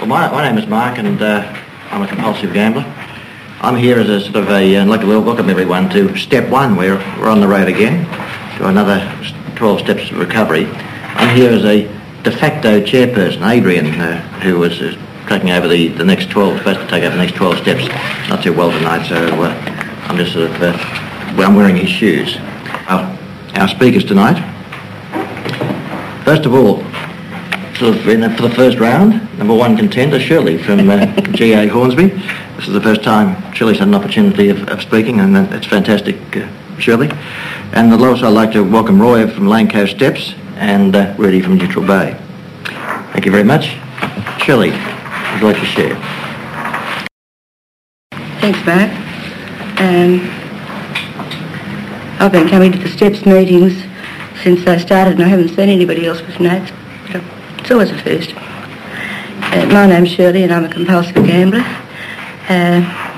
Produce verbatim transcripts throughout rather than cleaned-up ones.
Well, my, my name is Mark, and uh, I'm a compulsive gambler. I'm here as a sort of a, uh, like to welcome everyone to step one. We're, we're on the road again to another twelve steps of recovery. I'm here as a de facto chairperson, Adrian, uh, who was uh, taking over the, the next twelve, supposed to take over the next twelve steps. Not too well tonight, so uh, I'm just sort of, uh, well, I'm wearing his shoes. Our, our speakers tonight. First of all, sort of in, for the first round, number one contender, Shirley from uh, G A Hornsby. This is the first time Shirley's had an opportunity of, of speaking, and uh, it's fantastic, uh, Shirley. And I'd also like to welcome Roy from Lane Coast Steps and uh, Rudy from Neutral Bay. Thank you very much. Shirley, would you like to share? Thanks, Mark. Um, I've been coming to the Steps meetings since I started, and I haven't seen anybody else with notes. It's always a first. Uh, my name's Shirley, and I'm a compulsive gambler. Uh,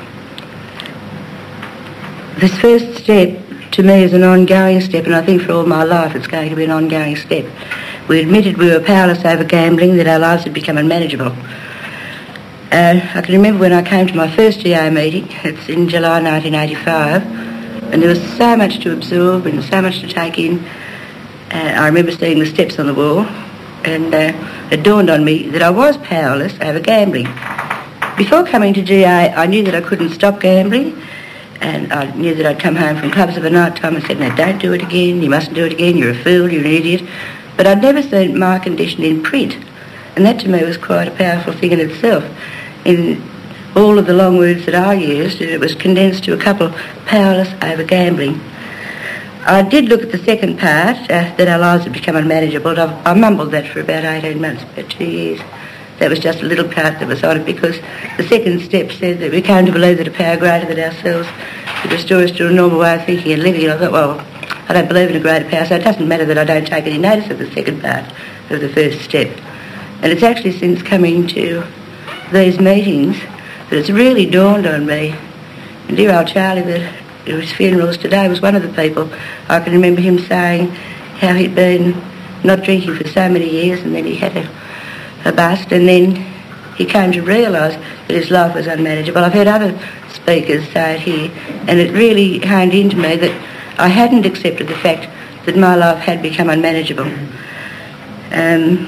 this first step to me is an ongoing step, and I think for all my life it's going to be an ongoing step. We admitted we were powerless over gambling, that our lives had become unmanageable. Uh, I can remember when I came to my first G A meeting, it's in July nineteen eighty-five, and there was so much to absorb and so much to take in. Uh, I remember seeing the steps on the wall, and uh, it dawned on me that I was powerless over gambling. Before coming to G A, I knew that I couldn't stop gambling, and I knew that I'd come home from clubs of a night time and said, no, don't do it again, you mustn't do it again, you're a fool, you're an idiot. But I'd never seen my condition in print, and that to me was quite a powerful thing in itself. In all of the long words that I used, it was condensed to a couple, powerless over gambling. I did look at the second part, uh, that our lives had become unmanageable. I, I mumbled that for about eighteen months, about two years. That was just a little part that was on it, because the second step said that we came to believe that a power greater than ourselves could restore us to a normal way of thinking and living. And I thought, well, I don't believe in a greater power, so it doesn't matter that I don't take any notice of the second part of the first step. And it's actually since coming to these meetings that it's really dawned on me. And dear old Charlie, that at his funerals today, was one of the people. I can remember him saying how he'd been not drinking for so many years, and then he had a a bust, and then he came to realise that his life was unmanageable. I've heard other speakers say it here, and it really honed into me that I hadn't accepted the fact that my life had become unmanageable. Um,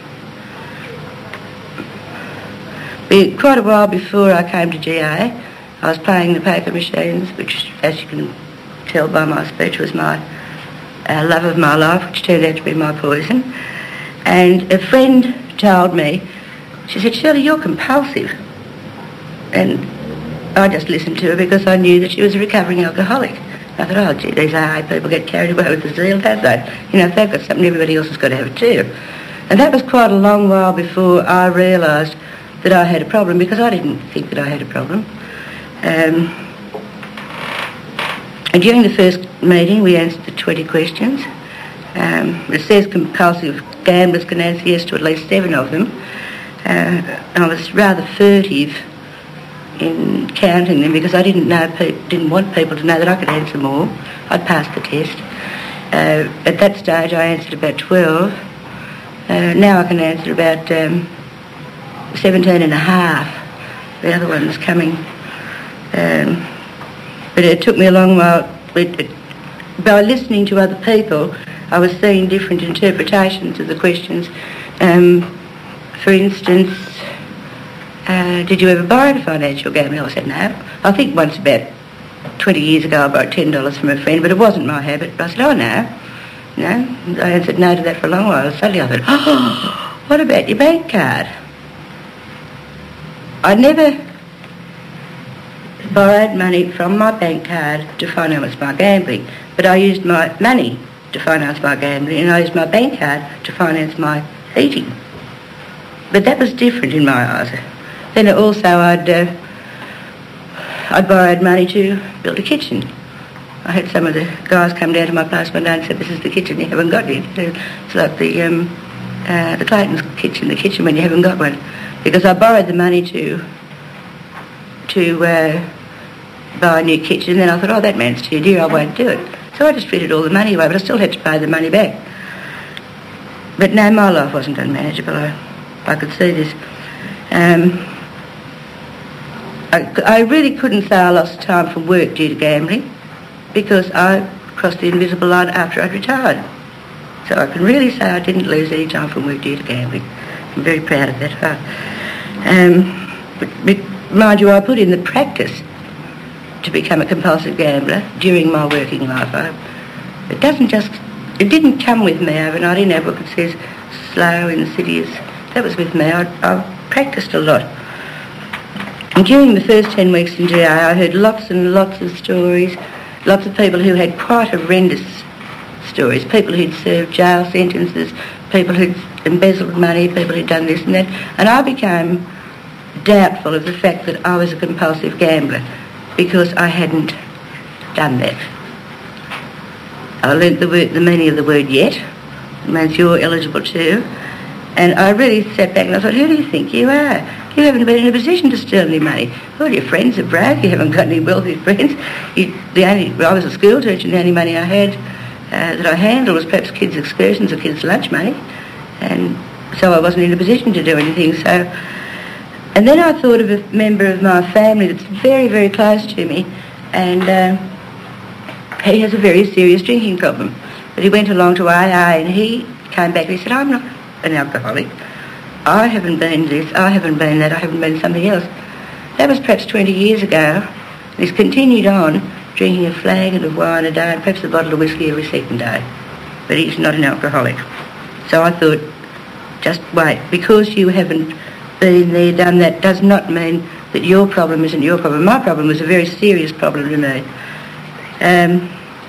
be, quite a while before I came to G A, I was playing the paper machines, which, as you can tell by my speech, was my uh, love of my life, which turned out to be my poison. And a friend told me, she said, Shirley, you're compulsive. And I just listened to her because I knew that she was a recovering alcoholic. I thought, oh, gee, these A A people get carried away with the zeal, don't they? You know, if they've got something, everybody else has got to have it too. And that was quite a long while before I realised that I had a problem, because I didn't think that I had a problem. Um, and during the first meeting, we answered the twenty questions. Um, it says compulsive gamblers can answer yes to at least seven of them. Uh, I was rather furtive in counting them, because I didn't know, pe- didn't want people to know that I could answer more. I'd passed the test. Uh, at that stage, I answered about twelve. Uh, now I can answer about um, seventeen and a half. The other one's coming. Um, but it took me a long while. It, it, by listening to other people, I was seeing different interpretations of the questions. Um, for instance, uh, did you ever borrow to financial gambling? I said, no. I think once about twenty years ago I borrowed ten dollars from a friend, but it wasn't my habit. But I said, oh, no. No. I answered no to that for a long while. Suddenly I thought, oh, what about your bank card? I never borrowed money from my bank card to finance my gambling, but I used my money to finance my gambling, and I used my bank card to finance my eating. But that was different in my eyes. Then also I'd uh, I'd borrowed money to build a kitchen. I had some of the guys come down to my place one day and said, this is the kitchen you haven't got yet. It's like the um, uh, the Clayton's kitchen, the kitchen when you haven't got one. Because I borrowed the money to to uh, buy a new kitchen, and then I thought, oh, that man's too dear, I won't do it. So I just fitted all the money away, but I still had to pay the money back. But no, my life wasn't unmanageable. I, I could see this. Um, I, I really couldn't say I lost time from work due to gambling because I crossed the invisible line after I'd retired. So I can really say I didn't lose any time from work due to gambling. I'm very proud of that. Um, but, but mind you, I put in the practice to become a compulsive gambler during my working life. I, it doesn't just, it didn't come with me overnight. In our book it says slow, insidious. That was with me. I, I practiced a lot. And during the first ten weeks in G A, I heard lots and lots of stories, lots of people who had quite horrendous stories, people who'd served jail sentences, people who'd embezzled money, people who'd done this and that. And I became doubtful of the fact that I was a compulsive gambler because I hadn't done that. I learnt the, word, the meaning of the word yet. It means you're eligible too. And I really sat back and I thought, who do you think you are? You haven't been in a position to steal any money. All your friends are broke. You haven't got any wealthy friends. You, the only, well, I was a school teacher and the only money I had uh, that I handled was perhaps kids' excursions or kids' lunch money. And so I wasn't in a position to do anything. So, and then I thought of a member of my family that's very, very close to me, and uh, he has a very serious drinking problem. But he went along to A A and he came back and he said, I'm not an alcoholic. I haven't been this, I haven't been that, I haven't been something else. That was perhaps twenty years ago. He's continued on drinking a flagon of wine a day and perhaps a bottle of whiskey every second day. But he's not an alcoholic. So I thought, just wait, because you haven't been there, done that, does not mean that your problem isn't your problem. My problem was a very serious problem to me. Um,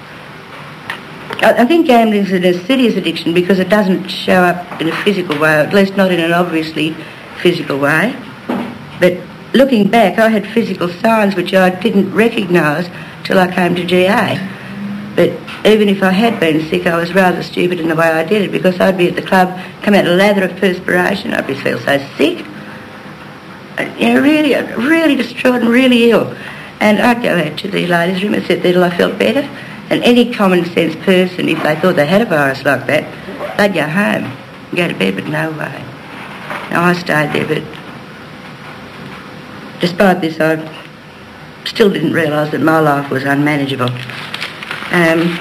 I think gambling is an insidious addiction because it doesn't show up in a physical way, or at least not in an obviously physical way. But looking back, I had physical signs which I didn't recognise till I came to G A. But even if I had been sick, I was rather stupid in the way I did it because I'd be at the club, come out a lather of perspiration, I'd be feel so sick, you know, really, really distraught and really ill. And I'd go out to the ladies' room and sit there till I felt better. And any common sense person, if they thought they had a virus like that, they'd go home and go to bed, but no way. Now I stayed there, but despite this, I still didn't realise that my life was unmanageable. Um,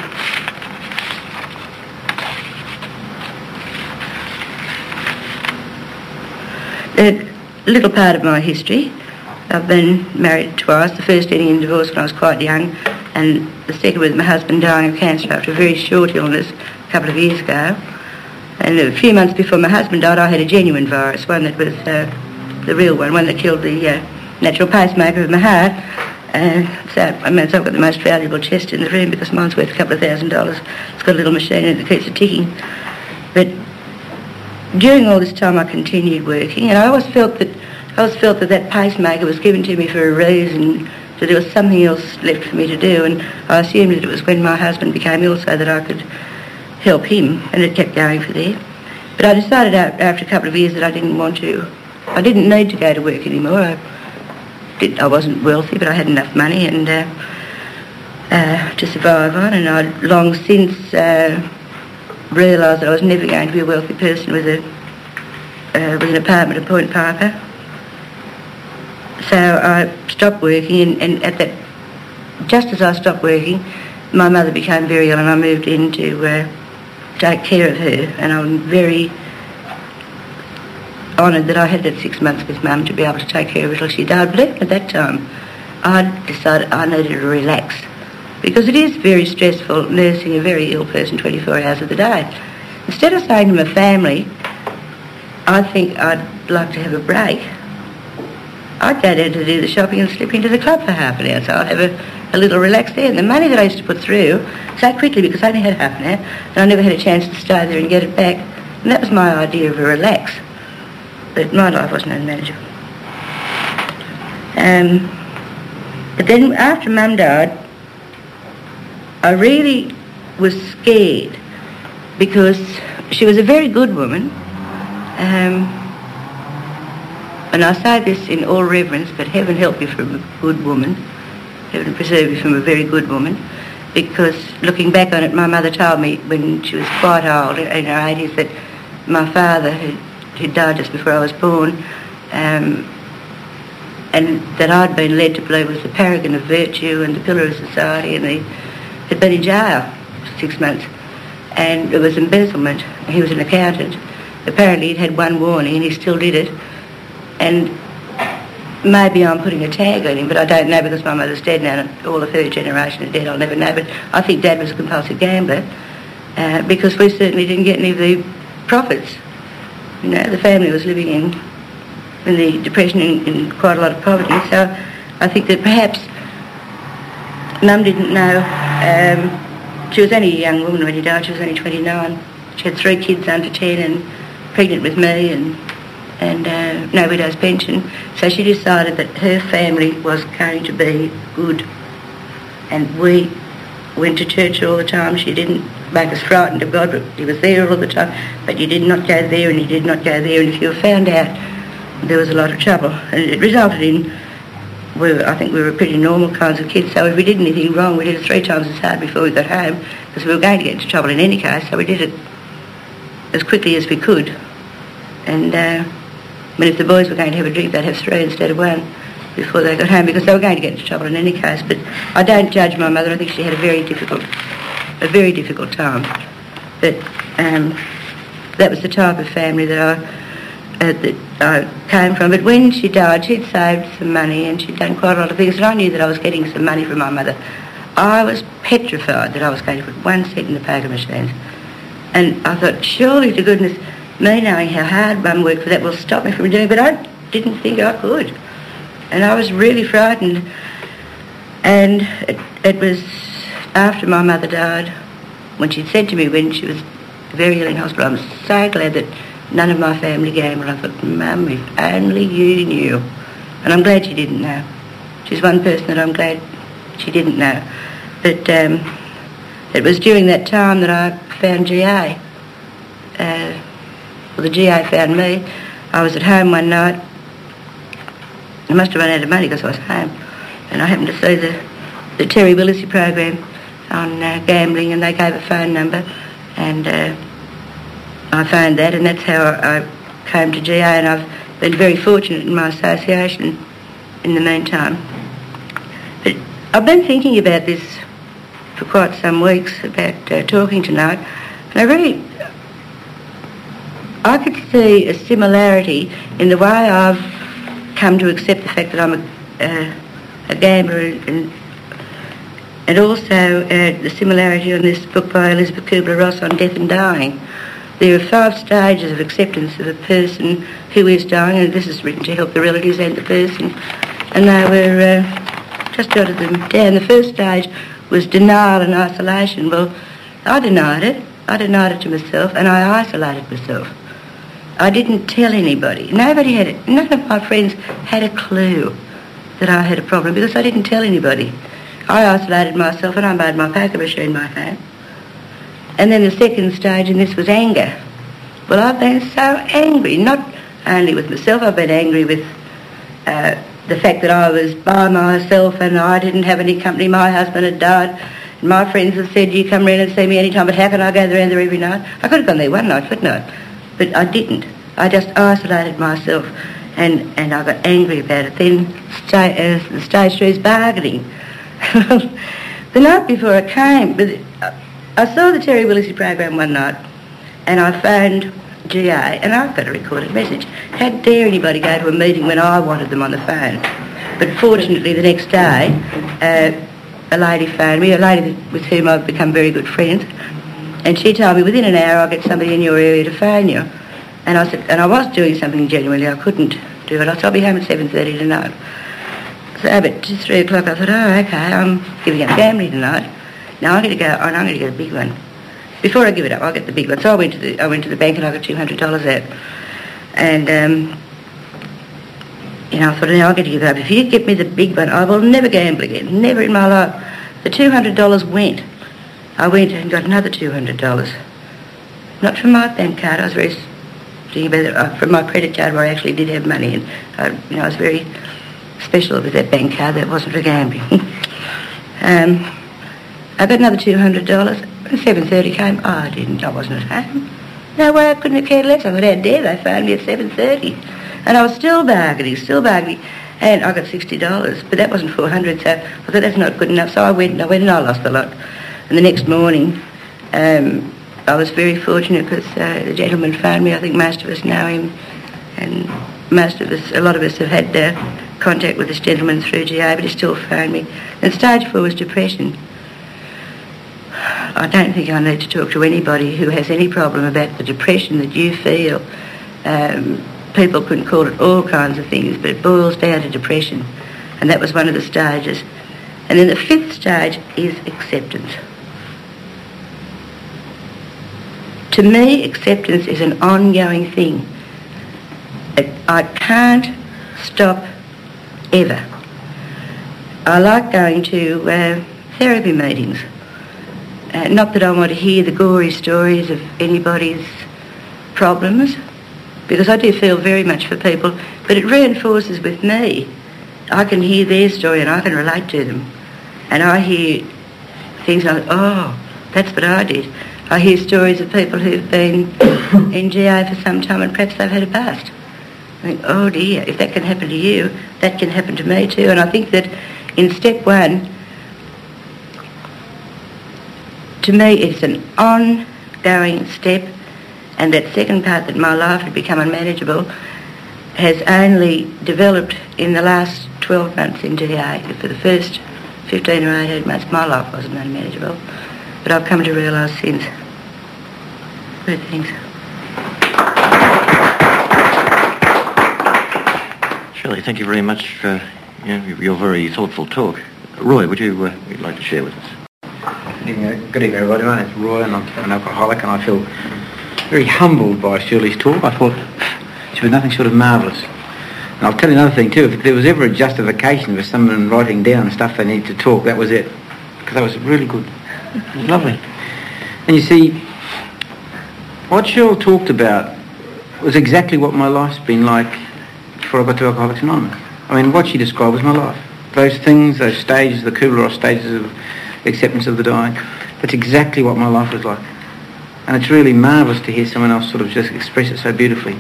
a little part of my history. I've been married twice, the first ending in divorce when I was quite young, and the second with my husband dying of cancer after a very short illness a couple of years ago. And a few months before my husband died, I had a genuine virus, one that was uh, the real one, one that killed the uh, natural pacemaker of my heart. Uh, so, I mean, so I've got the most valuable chest in the room because mine's worth a couple of thousand dollars. It's got a little machine in it that keeps it ticking. But during all this time, I continued working, and I always felt that I always felt that that pacemaker was given to me for a reason, that there was something else left for me to do, and I assumed that it was when my husband became ill so that I could help him, and it kept going for there. But I decided out, after a couple of years that I didn't want to, I didn't need to go to work anymore. I, did, I wasn't wealthy, but I had enough money and uh, uh, to survive on, and I'd long since uh, realised that I was never going to be a wealthy person with a uh, with an apartment at Point Piper. So I stopped working, and, and at that, just as I stopped working, my mother became very ill, and I moved in to uh, take care of her. And I'm very honoured that I had that six months with Mum to be able to take care of her till she died. But even at that time, I decided I needed to relax because it is very stressful nursing a very ill person twenty-four hours of the day. Instead of saying to my family, I think I'd like to have a break, I'd go down to do the shopping and slip into the club for half an hour, so I'd have a, a little relax there. And the money that I used to put through so quickly, because I only had half an hour, and I never had a chance to stay there and get it back. And that was my idea of a relax. But my life wasn't unmanageable. Um, but then after Mum died, I really was scared because she was a very good woman. Um, And I say this in all reverence, but heaven help you from a good woman. Heaven preserve you from a very good woman. Because looking back on it, my mother told me when she was quite old, in her eighties, that my father, who, who died just before I was born, um, and that I'd been led to believe was the paragon of virtue and the pillar of society, and he had been in jail for six months. And it was embezzlement. He was an accountant. Apparently he'd had one warning and he still did it. And maybe I'm putting a tag on him, but I don't know because my mother's dead now and all of her generation is dead. I'll never know. But I think Dad was a compulsive gambler uh, because we certainly didn't get any of the profits. You know, the family was living in, in the Depression in, in quite a lot of poverty. So I think that perhaps Mum didn't know. Um, she was only a young woman when he died. She was only twenty-nine. She had three kids under ten and pregnant with me and and uh, no widow's pension. So she decided that her family was going to be good. And we went to church all the time. She didn't make us frightened of God, but he was there all the time. But you did not go there and you did not go there. And if you were found out, there was a lot of trouble. And it resulted in, we were, I think we were pretty normal kinds of kids. So if we did anything wrong, we did it three times as hard before we got home because we were going to get into trouble in any case. So we did it as quickly as we could. And uh, I mean, if the boys were going to have a drink, they'd have three instead of one before they got home because they were going to get into trouble in any case. But I don't judge my mother. I think she had a very difficult, a very difficult time. But um, that was the type of family that I, uh, that I came from. But when she died, she'd saved some money and she'd done quite a lot of things. And I knew that I was getting some money from my mother. I was petrified that I was going to put one cent in the poker machines. And I thought, surely to goodness, me knowing how hard Mum worked for that will stop me from doing it, but I didn't think I could. And I was really frightened. And it, it was after my mother died, when she'd said to me when she was very ill in hospital, I'm so glad that none of my family gambled. I thought, Mum, if only you knew. And I'm glad she didn't know. She's one person that I'm glad she didn't know. But um, it was during that time that I found G A. Uh, well, the G A found me. I was at home one night. I must have run out of money because I was home. And I happened to see the, the Terry Willesee program on uh, gambling, and they gave a phone number. And uh, I phoned that, and that's how I came to G A, and I've been very fortunate in my association in the meantime. But I've been thinking about this for quite some weeks, about uh, talking tonight, and I really, I could see a similarity in the way I've come to accept the fact that I'm a, uh, a gambler, and and also uh, the similarity on this book by Elizabeth Kubler-Ross on death and dying. There are five stages of acceptance of a person who is dying, and this is written to help the relatives and the person, and they were uh, just jotted them down. The first stage was denial and isolation. Well, I denied it. I denied it to myself, and I isolated myself. I didn't tell anybody. Nobody had it. None of my friends had a clue that I had a problem because I didn't tell anybody. I isolated myself and I made my poker machine my home. And then the second stage, and this was anger. Well, I've been so angry, not only with myself, I've been angry with uh, the fact that I was by myself and I didn't have any company. My husband had died. And my friends have said, you come round and see me anytime, but how can I go around there every night? I could have gone there one night, couldn't I? But I didn't. I just isolated myself, and, and I got angry about it. Then sta- uh, the stage three is bargaining. The night before I came, but I saw the Terry Willesee program one night, and I phoned G A, and I've got a recorded message. How dare anybody go to a meeting when I wanted them on the phone? But fortunately, the next day, uh, a lady phoned me, a lady with whom I've become very good friends, and she told me, within an hour I'll get somebody in your area to phone you. And I said, and I was doing something genuinely, I couldn't do it. I said, I'll be home at seven thirty tonight. So about just three o'clock I thought, oh, okay, I'm giving up gambling tonight. Now I'm going to go, and I'm going to get a big one. Before I give it up, I'll get the big one. So I went to the, I went to the bank and I got two hundred dollars out. And, um, you know, I thought, now I'm going to give it up. If you get me the big one, I will never gamble again, never in my life. The two hundred dollars went. I went and got another two hundred dollars. Not from my bank card. I was very thinking about it, uh, from my credit card where I actually did have money. And, I, you know, I was very special with that bank card. That wasn't for gambling. um, I got another two hundred dollars. When seven thirty came, oh, I didn't. I wasn't at home. No way, I couldn't have cared less. I thought, how dare they phone me at seven thirty? And I was still bargaining, still bargaining, and I got sixty dollars, but that wasn't four hundred, so I thought that's not good enough, so I went and I went and I lost the lot. And the next morning, um, I was very fortunate because uh, the gentleman phoned me. I think most of us know him, and most of us, a lot of us have had uh, contact with this gentleman through G A, but he still phoned me. And stage four was depression. I don't think I need to talk to anybody who has any problem about the depression that you feel. Um, people can call it all kinds of things, but it boils down to depression. And that was one of the stages. And then the fifth stage is acceptance. To me, acceptance is an ongoing thing. I can't stop ever. I like going to uh, therapy meetings. Uh, not that I want to hear the gory stories of anybody's problems, because I do feel very much for people, but it reinforces with me. I can hear their story and I can relate to them. And I hear things like, oh, that's what I did. I hear stories of people who've been in G A for some time and perhaps they've had a bust. I think, oh dear, if that can happen to you, that can happen to me too. And I think that in step one, to me it's an ongoing step, and that second part, that my life had become unmanageable, has only developed in the last twelve months in G A. For the first fifteen or eighteen months, my life wasn't unmanageable. But I've come to realise since. Good things. Shirley, thank you very much for you know, your very thoughtful talk. Roy, would you uh, would like to share with us? Good evening, good evening everybody. My name's Roy and I'm an alcoholic, and I feel very humbled by Shirley's talk. I thought she was nothing short of marvellous. And I'll tell you another thing too, if there was ever a justification for someone writing down stuff they need to talk, that was it. Because that was really good. It was lovely. And you see, what Cheryl talked about was exactly what my life's been like before I got to Alcoholics Anonymous. I mean, what she described was my life. Those things, those stages, the Kubler-Ross stages of acceptance of the dying, that's exactly what my life was like. And it's really marvellous to hear someone else sort of just express it so beautifully.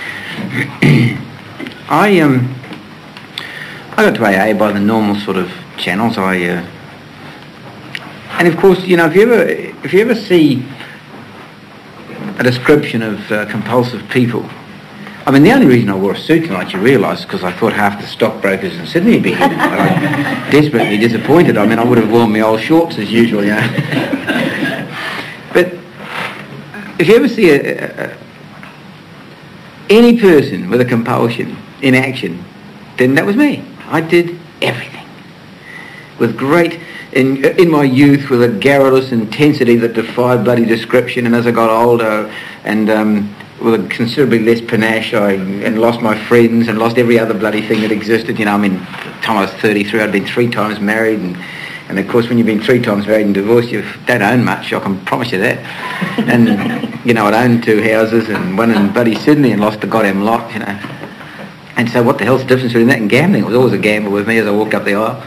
I um, I got to A A by the normal sort of channels. I uh, and of course, you know, if you ever if you ever see a description of uh, compulsive people, I mean, the only reason I wore a suit tonight, you realise, is because I thought half the stockbrokers in Sydney would be here. I'm desperately disappointed. I mean, I would have worn my old shorts as usual, you know. But if you ever see a, a, any person with a compulsion in action, then that was me. I did everything with great, in in my youth, with a garrulous intensity that defied bloody description. And as I got older, and um, with a considerably less panache, I and lost my friends and lost every other bloody thing that existed. You know, I mean, by the time I was thirty-three, I'd been three times married, and and of course, when you've been three times married and divorced, you don't own much. I can promise you that. And you know, I'd owned two houses and one in bloody Sydney and lost the goddamn lot. You know. And so what the hell's the difference between that and gambling? It was always a gamble with me as I walked up the aisle.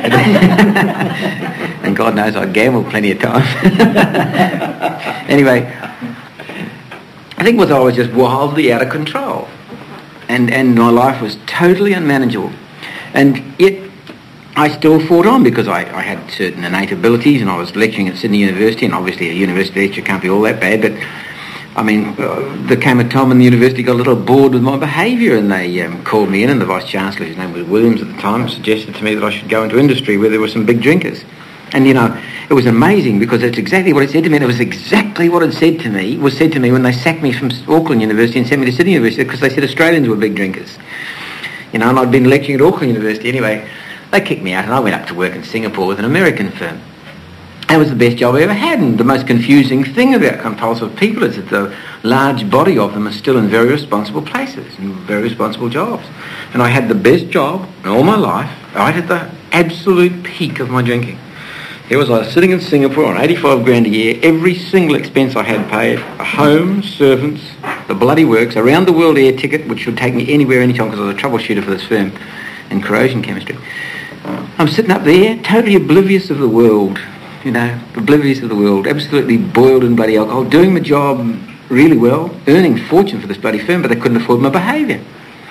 And God knows I gambled plenty of times. Anyway, I think it was I was just wildly out of control. And, and my life was totally unmanageable. And yet I still fought on because I, I had certain innate abilities, and I was lecturing at Sydney University, and obviously a university lecture can't be all that bad, but I mean, uh, there came a time when the university got a little bored with my behaviour, and they um, called me in, and the Vice-Chancellor, his name was Williams at the time, suggested to me that I should go into industry where there were some big drinkers. And, you know, it was amazing because it's exactly what it said to me, and it was exactly what it said to me, was said to me when they sacked me from Auckland University and sent me to Sydney University, because they said Australians were big drinkers. You know, and I'd been lecturing at Auckland University anyway. They kicked me out, and I went up to work in Singapore with an American firm. That was the best job I ever had, and the most confusing thing about compulsive people is that the large body of them are still in very responsible places, in very responsible jobs. And I had the best job in all my life, right at the absolute peak of my drinking. Here was I sitting in Singapore on eighty-five grand a year, every single expense I had paid, a home, servants, the bloody works, a round the world air ticket, which would take me anywhere, anytime, because I was a troubleshooter for this firm in corrosion chemistry. I'm sitting up there, totally oblivious of the world. You know, oblivious of the world, absolutely boiled in bloody alcohol, doing my job really well, earning fortune for this bloody firm, but they couldn't afford my behaviour.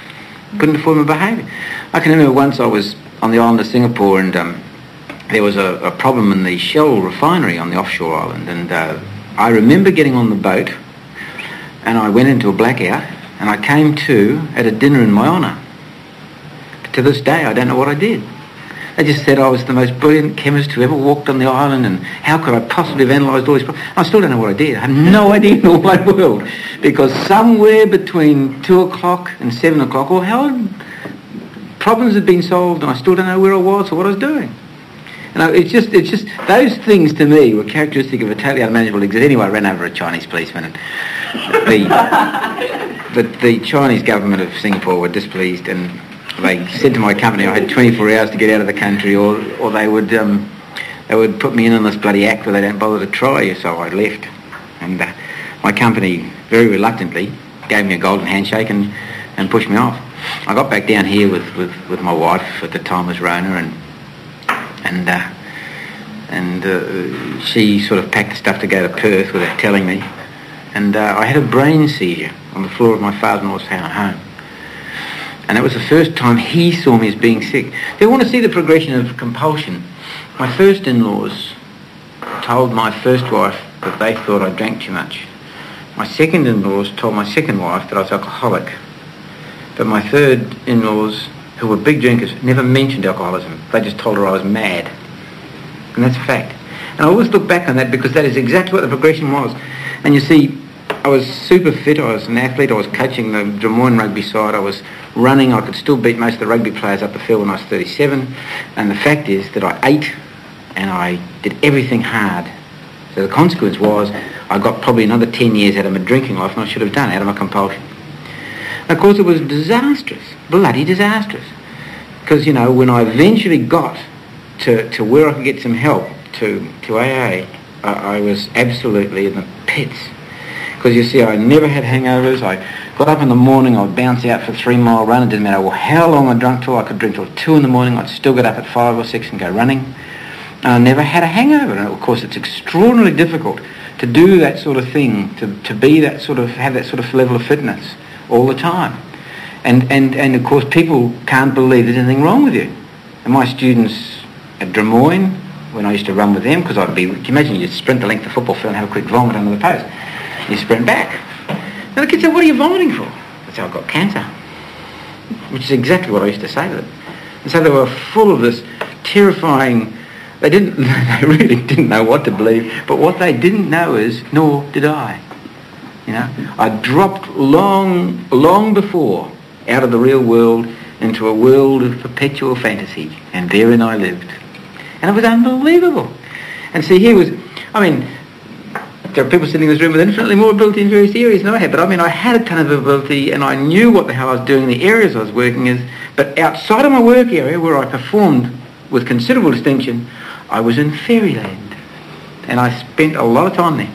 couldn't afford my behaviour. I can remember once I was on the island of Singapore, and um, there was a, a problem in the Shell refinery on the offshore island, and uh, I remember getting on the boat, and I went into a blackout, and I came to at a dinner in my honour. To this day, I don't know what I did. They just said I was the most brilliant chemist who ever walked on the island, and how could I possibly have analysed all these problems? I still don't know what I did. I have no idea in the wide world, because somewhere between two o'clock and seven o'clock, or how problems had been solved, and I still don't know where I was or what I was doing. And I, it's just, it's just those things to me were characteristic of a totally unmanageable exit. Anyway, I ran over a Chinese policeman, and the, the the Chinese government of Singapore were displeased, and they said to my company I had twenty-four hours to get out of the country, or or they would um, they would put me in on this bloody act where they don't bother to try you. So I left, and uh, my company very reluctantly gave me a golden handshake and, and pushed me off. I got back down here with, with, with my wife at the time was Rona, and and uh, and uh, she sort of packed the stuff to go to Perth without telling me, and uh, I had a brain seizure on the floor of my father-in-law's home. And that was the first time he saw me as being sick. If you want to see the progression of compulsion, my first in-laws told my first wife that they thought I drank too much. My second in-laws told my second wife that I was alcoholic. But my third in-laws, who were big drinkers, never mentioned alcoholism. They just told her I was mad. And that's a fact. And I always look back on that because that is exactly what the progression was. And you see, I was super fit, I was an athlete, I was coaching the Drummoyne rugby side, I was running, I could still beat most of the rugby players up the field when I was thirty-seven, and the fact is that I ate and I did everything hard. So the consequence was I got probably another ten years out of my drinking life than I should have done out of my compulsion. And of course it was disastrous, bloody disastrous, because, you know, when I eventually got to, to where I could get some help, to, to A A, I, I was absolutely in the pits. Because, you see, I never had hangovers. I got up in the morning, I would bounce out for a three-mile run. It didn't matter how long I drunk till. I could drink till two in the morning. I'd still get up at five or six and go running. And I never had a hangover. And, of course, it's extraordinarily difficult to do that sort of thing, to, to be that sort of, have that sort of level of fitness all the time. And, and, and, of course, people can't believe there's anything wrong with you. And my students at Drummoyne, when I used to run with them, because I'd be, can you imagine you'd sprint the length of the football field and have a quick vomit under the post. You sprint back. Now the kids say, what are you vomiting for? I say, I've got cancer. Which is exactly what I used to say to them. And so they were full of this terrifying, they didn't, they really didn't know what to believe, but what they didn't know is, nor did I. You know, I dropped long, long before out of the real world into a world of perpetual fantasy, and therein I lived. And it was unbelievable. And see, here was, I mean, there are people sitting in this room with infinitely more ability in various areas than I had, but I mean, I had a ton of ability, and I knew what the hell I was doing in the areas I was working in, but outside of my work area, where I performed with considerable distinction, I was in fairyland, and I spent a lot of time there.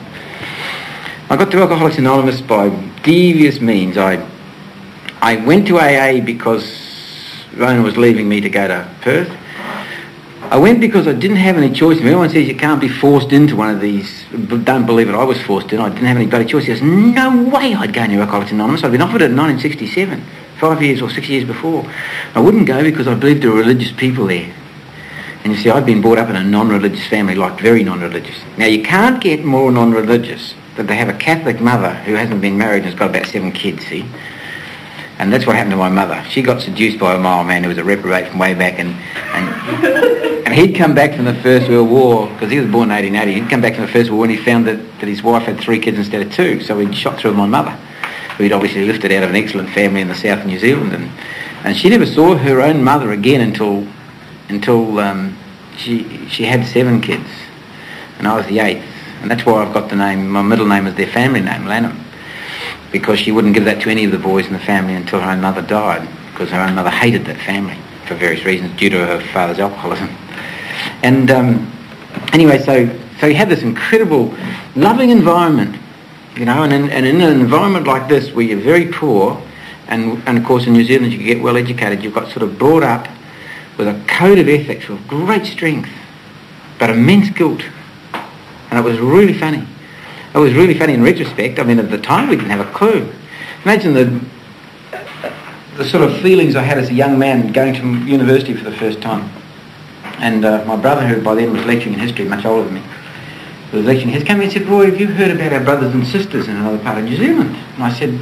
I got to Alcoholics Anonymous by devious means. I I went to A A because Rona was leaving me to go to Perth. I went because I didn't have any choice. Everyone says you can't be forced into one of these. Don't believe it, I was forced in. I didn't have any bloody choice. There's no way I'd go into Alcoholics Anonymous. I'd been offered it in nineteen sixty-seven, five years or six years before. I wouldn't go because I believed there were religious people there. And you see, I'd been brought up in a non-religious family, like very non-religious. Now, you can't get more non-religious than to have a Catholic mother who hasn't been married and has got about seven kids, see? And that's what happened to my mother. She got seduced by a mile man who was a reprobate from way back, and and, and he'd come back from the First World War, because he was born in eighteen eighty, he'd come back from the First World War and he found that, that his wife had three kids instead of two, so he'd shot through my mother, who he'd obviously lifted out of an excellent family in the south of New Zealand, and, and she never saw her own mother again until until um, she she had seven kids, and I was the eighth, and that's why I've got the name, my middle name is their family name, Lanham, because she wouldn't give that to any of the boys in the family until her own mother died, because her own mother hated that family for various reasons due to her father's alcoholism. And um, anyway, so so you had this incredible, loving environment, you know, and in, and in an environment like this where you're very poor, and and of course in New Zealand you get well educated, you've got sort of brought up with a code of ethics of great strength, but immense guilt. And it was really funny. It was really funny in retrospect. I mean, at the time we didn't have a clue. Imagine the the sort of feelings I had as a young man going to university for the first time. And uh, my brother, who by then was lecturing in history, much older than me, who was lecturing in history, came and said, "Roy, have you heard about our brothers and sisters in another part of New Zealand?" And I said,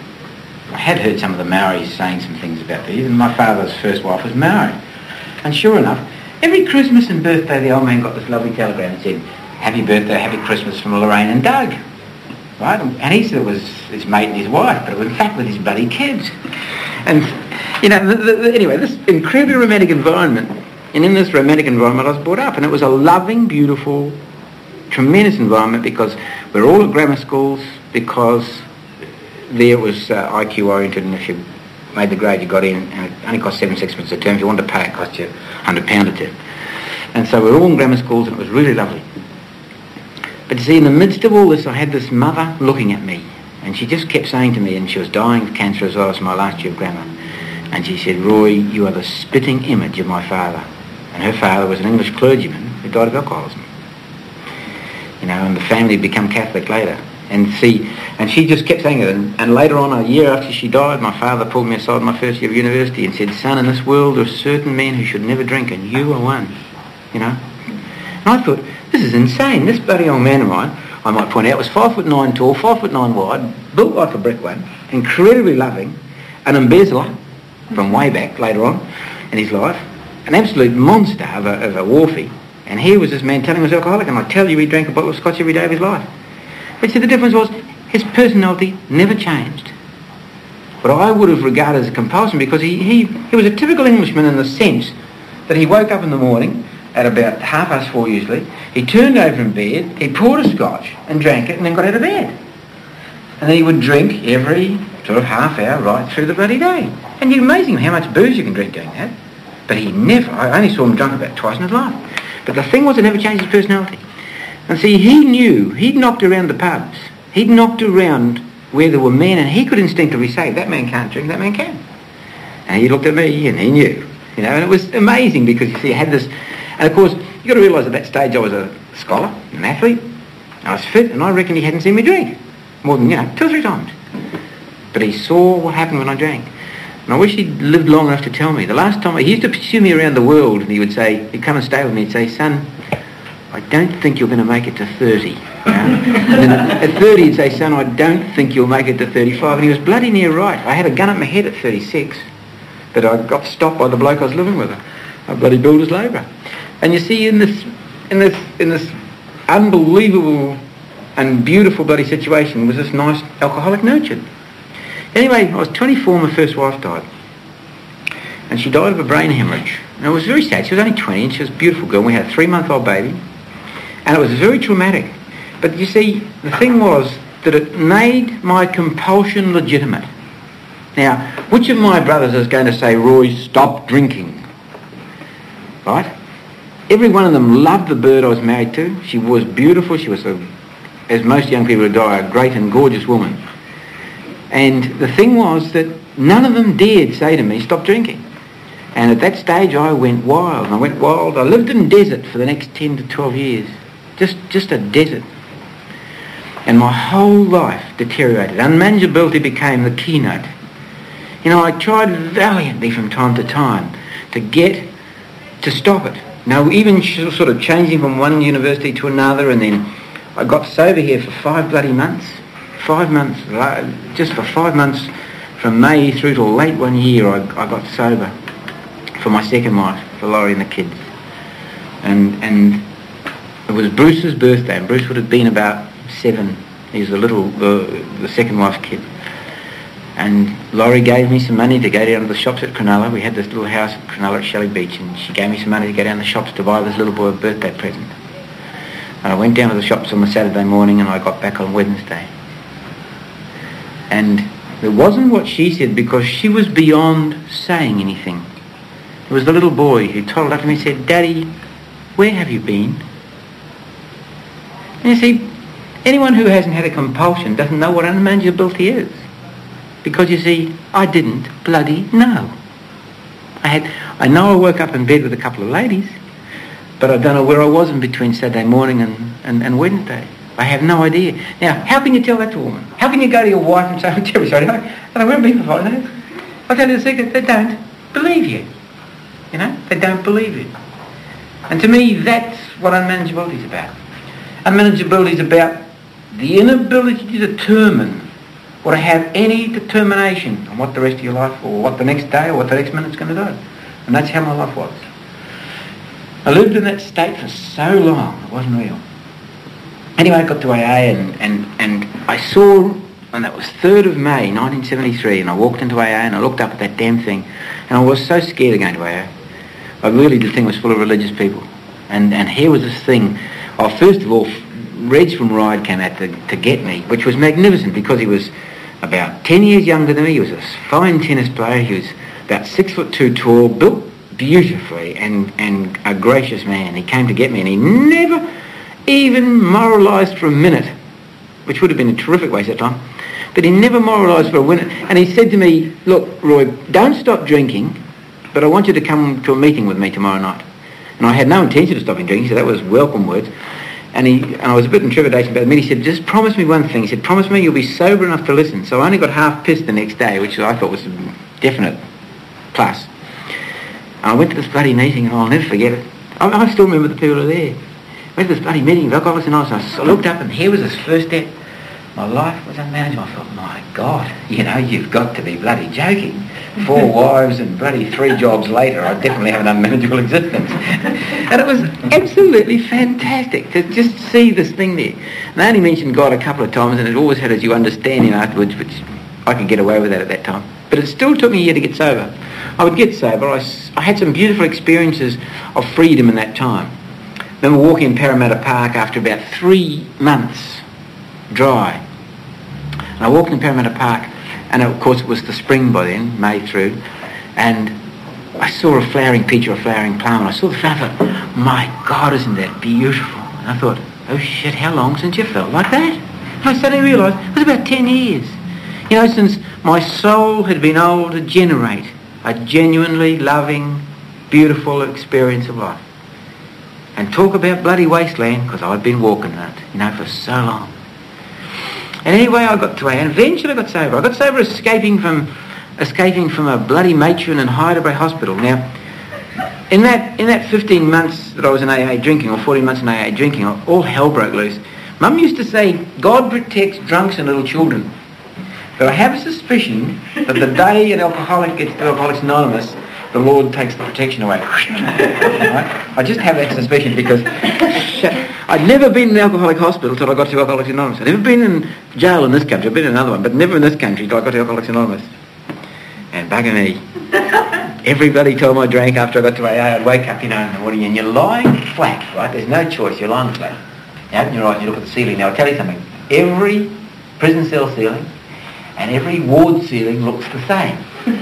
I had heard some of the Maoris saying some things about these, and my father's first wife was Maori. And sure enough, every Christmas and birthday, the old man got this lovely telegram and said, "Happy birthday, happy Christmas from Lorraine and Doug." Right? And he said it was his mate and his wife, but it was in fact with his bloody kids. And, you know, the, the, the, anyway, this incredibly romantic environment, and in this romantic environment I was brought up, and it was a loving, beautiful, tremendous environment because we're all at grammar schools, because there it was uh, I Q oriented, and if you made the grade you got in, and it only cost seven sixpence a term. If you wanted to pay, it cost you one hundred pounds a term. And so we were all in grammar schools, and it was really lovely. But you see, in the midst of all this, I had this mother looking at me, and she just kept saying to me, and she was dying of cancer as well as my last year of grammar, and she said, "Roy, you are the spitting image of my father." And her father was an English clergyman who died of alcoholism. You know, and the family became Catholic later. And see, and she just kept saying it. And, and later on, a year after she died, my father pulled me aside in my first year of university and said, "Son, in this world there are certain men who should never drink, and you are one." You know? And I thought, this is insane. This bloody old man of mine, I might point out, was five foot nine tall, five foot nine wide, built like a brick one, incredibly loving, an embezzler from way back later on in his life, an absolute monster of a, of a wharfie. And here was this man telling me he was alcoholic, and I tell you he drank a bottle of scotch every day of his life. But see, the difference was his personality never changed. What I would have regarded as a compulsion, because he, he, he was a typical Englishman in the sense that he woke up in the morning at about half past four usually, he turned over in bed, he poured a scotch and drank it and then got out of bed. And then he would drink every sort of half hour right through the bloody day. And you're amazing how much booze you can drink doing that. But he never, I only saw him drunk about twice in his life. But the thing was, it never changed his personality. And see, he knew, he'd knocked around the pubs, he'd knocked around where there were men, and he could instinctively say, "That man can't drink, that man can." And he looked at me and he knew, you know, and it was amazing because, you see, I had this, and of course, you've got to realise at that stage I was a scholar, an athlete, I was fit, and I reckon he hadn't seen me drink more than, you know, two or three times. But he saw what happened when I drank. And I wish he'd lived long enough to tell me. The last time, he used to pursue me around the world, and he would say, he'd come and stay with me and say, "Son, I don't think you're going to make it to thirty. You know? And then at thirty he'd say, "Son, I don't think you'll make it to thirty-five. And he was bloody near right. I had a gun at my head at thirty-six, but I got stopped by the bloke I was living with, a bloody builder's labourer. And you see, in this, in this, in this unbelievable and beautiful bloody situation was this nice alcoholic nurtured. Anyway, I was twenty-four, my first wife died. And she died of a brain hemorrhage. And it was very sad. She was only twenty and she was a beautiful girl. We had a three-month-old baby. And it was very traumatic. But you see, the thing was that it made my compulsion legitimate. Now, which of my brothers is going to say, "Roy, stop drinking"? Right? Every one of them loved the bird I was married to. She was beautiful. She was, a, as most young people would die, a great and gorgeous woman. And the thing was that none of them dared say to me, "Stop drinking." And at that stage I went wild. I went wild. I lived in desert for the next ten to twelve years. Just, just a desert. And my whole life deteriorated. Unmanageability became the keynote. You know, I tried valiantly from time to time to get, to stop it. Now, even sort of changing from one university to another, and then I got sober here for five bloody months. Five months, just for five months, from May through till late one year, I, I got sober for my second wife, for Laurie and the kids. And and it was Bruce's birthday, and Bruce would have been about seven. He was the little, the, the second wife's kid. And Laurie gave me some money to go down to the shops at Cronulla. We had this little house at Cronulla at Shelley Beach, and she gave me some money to go down to the shops to buy this little boy a birthday present. And I went down to the shops on the Saturday morning, and I got back on Wednesday. And it wasn't what she said, because she was beyond saying anything. It was the little boy who toddled up to me and said, "Daddy, where have you been?" And you see, anyone who hasn't had a compulsion doesn't know what unmanageability is. Because you see, I didn't bloody know. I had, I know I woke up in bed with a couple of ladies, but I don't know where I was in between Saturday morning and, and, and Wednesday. I have no idea. Now, how can you tell that to a woman? How can you go to your wife and say, "I'm terribly sorry, I don't know where I've been for five days"? I'll tell you the secret, they don't believe you. You know, they don't believe you. And to me, that's what unmanageability is about. Unmanageability is about the inability to determine or to have any determination on what the rest of your life or what the next day or what the next minute's going to do. And that's how my life was. I lived in that state for so long, it wasn't real. Anyway, I got to A A and, and, and I saw, and that was third of May nineteen seventy-three, and I walked into A A and I looked up at that damn thing, and I was so scared of going to A A. I really did think it was full of religious people. And and here was this thing. Oh, first of all, Reg from Ryde came out to, to get me, which was magnificent because he was about ten years younger than me. He was a fine tennis player. He was about six foot two tall, built beautifully, and, and a gracious man. He came to get me, and he never even moralised for a minute, which would have been a terrific waste of time. But he never moralised for a minute. And he said to me, look, Roy, don't stop drinking, but I want you to come to a meeting with me tomorrow night. And I had no intention of stopping drinking, so that was welcome words. And he and I was a bit in trepidation about the meeting. He said, just promise me one thing. He said, promise me you'll be sober enough to listen. So I only got half pissed the next day, which I thought was a definite plus. And I went to this bloody meeting, and I'll never forget it. I, I still remember the people who were there. I went to this bloody meeting of Alcoholics Anonymous, and I looked up, and here was this first step. My life was unmanageable. I thought, my God, you know, you've got to be bloody joking. Four wives and bloody three jobs later, I definitely have an unmanageable existence. And it was absolutely fantastic to just see this thing there. And I only mentioned God a couple of times, and it always had as you understand him afterwards, which I could get away with that at that time. But it still took me a year to get sober. I would get sober. I, I had some beautiful experiences of freedom in that time. I remember walking in Parramatta Park after about three months dry. And I walked in Parramatta Park, and of course it was the spring by then, May through, and I saw a flowering peach or a flowering plum, and I saw the flower, and I thought, my God, isn't that beautiful? And I thought, oh shit, how long since you felt like that? And I suddenly realised it was about ten years. You know, since my soul had been able to generate a genuinely loving, beautiful experience of life. And talk about bloody wasteland, because I'd been walking in it, you know, for so long. And anyway, I got to A A, and eventually I got sober. I got sober escaping from escaping from a bloody matron in Hyderabad Hospital. Now, in that in that fifteen months that I was in A A drinking, or fourteen months in A A drinking, all hell broke loose. Mum used to say, God protects drunks and little children. But I have a suspicion that the day an alcoholic gets to Alcoholics Anonymous, the Lord takes the protection away. Right? I just have that suspicion because I'd never been in an alcoholic hospital till I got to Alcoholics Anonymous. I'd never been in jail in this country. I've been in another one, but never in this country till I got to Alcoholics Anonymous. And bugger me, everybody told me I drank after I got to A A. I'd wake up, you know, in the morning, and you're lying flat, right? There's no choice. You're lying flat. You open your eyes, you look at the ceiling. Now, I'll tell you something. Every prison cell ceiling and every ward ceiling looks the same.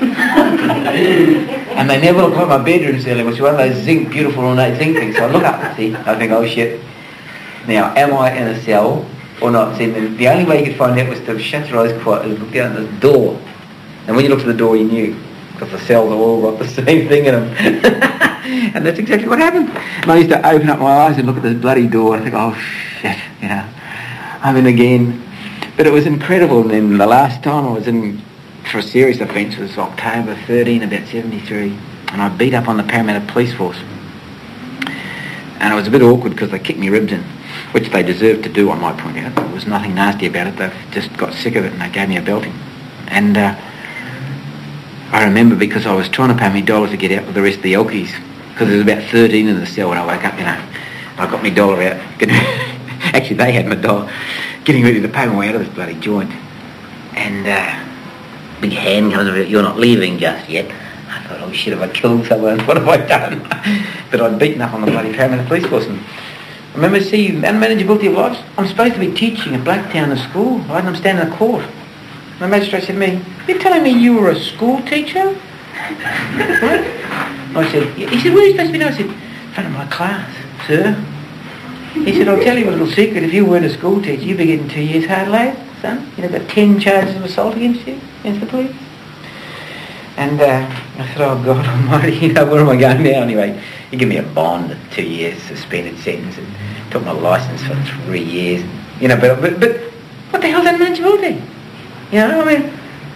And they never look like my bedroom ceiling, which is one of those zinc, beautiful ornate zinc things. So I look up and see, I think, oh shit. Now, am I in a cell or not? See, the, the only way you could find out was to shut your eyes quietly and look down at the door. And when you looked at the door, you knew, because the cells have all got the same thing in them. And that's exactly what happened. And I used to open up my eyes and look at this bloody door and think, oh shit, you know, I'm in again. But it was incredible. And then the last time I was in for a serious offence was October thirteenth, about seventy-three, and I beat up on the Parramatta Police Force. And it was a bit awkward because they kicked me ribs in, which they deserved to do, I might point out. There was nothing nasty about it. They just got sick of it and they gave me a belting. And uh, I remember because I was trying to pay me dollar to get out with the rest of the Elkies, because there was about thirteen in the cell when I woke up, you know. I got my dollar out. Actually, they had my dollar. Getting ready to pay my way out of this bloody joint. And uh, big hand comes over, you're not leaving just yet. I thought, oh shit, have I killed someone? What have I done? But I'd beaten up on the bloody Parramatta Police Force. And I remember, see, unmanageability of life. I'm supposed to be teaching at Blacktown in school, right? And I'm standing in the court. The magistrate said to me, you're telling me you were a school teacher? Right? I said, he said, where are you supposed to be now? I said, in front of my class, sir. He said, I'll tell you a little secret. If you weren't a school teacher, you'd be getting two years hard labour, son. You've got ten charges of assault against you, against the police. And uh, I thought, oh God almighty, you know, where am I going now? Anyway, he gave me a bond of two years, suspended sentence, and took my licence for three years. You know, but, but, but what the hell's unmanageability? You know, I mean,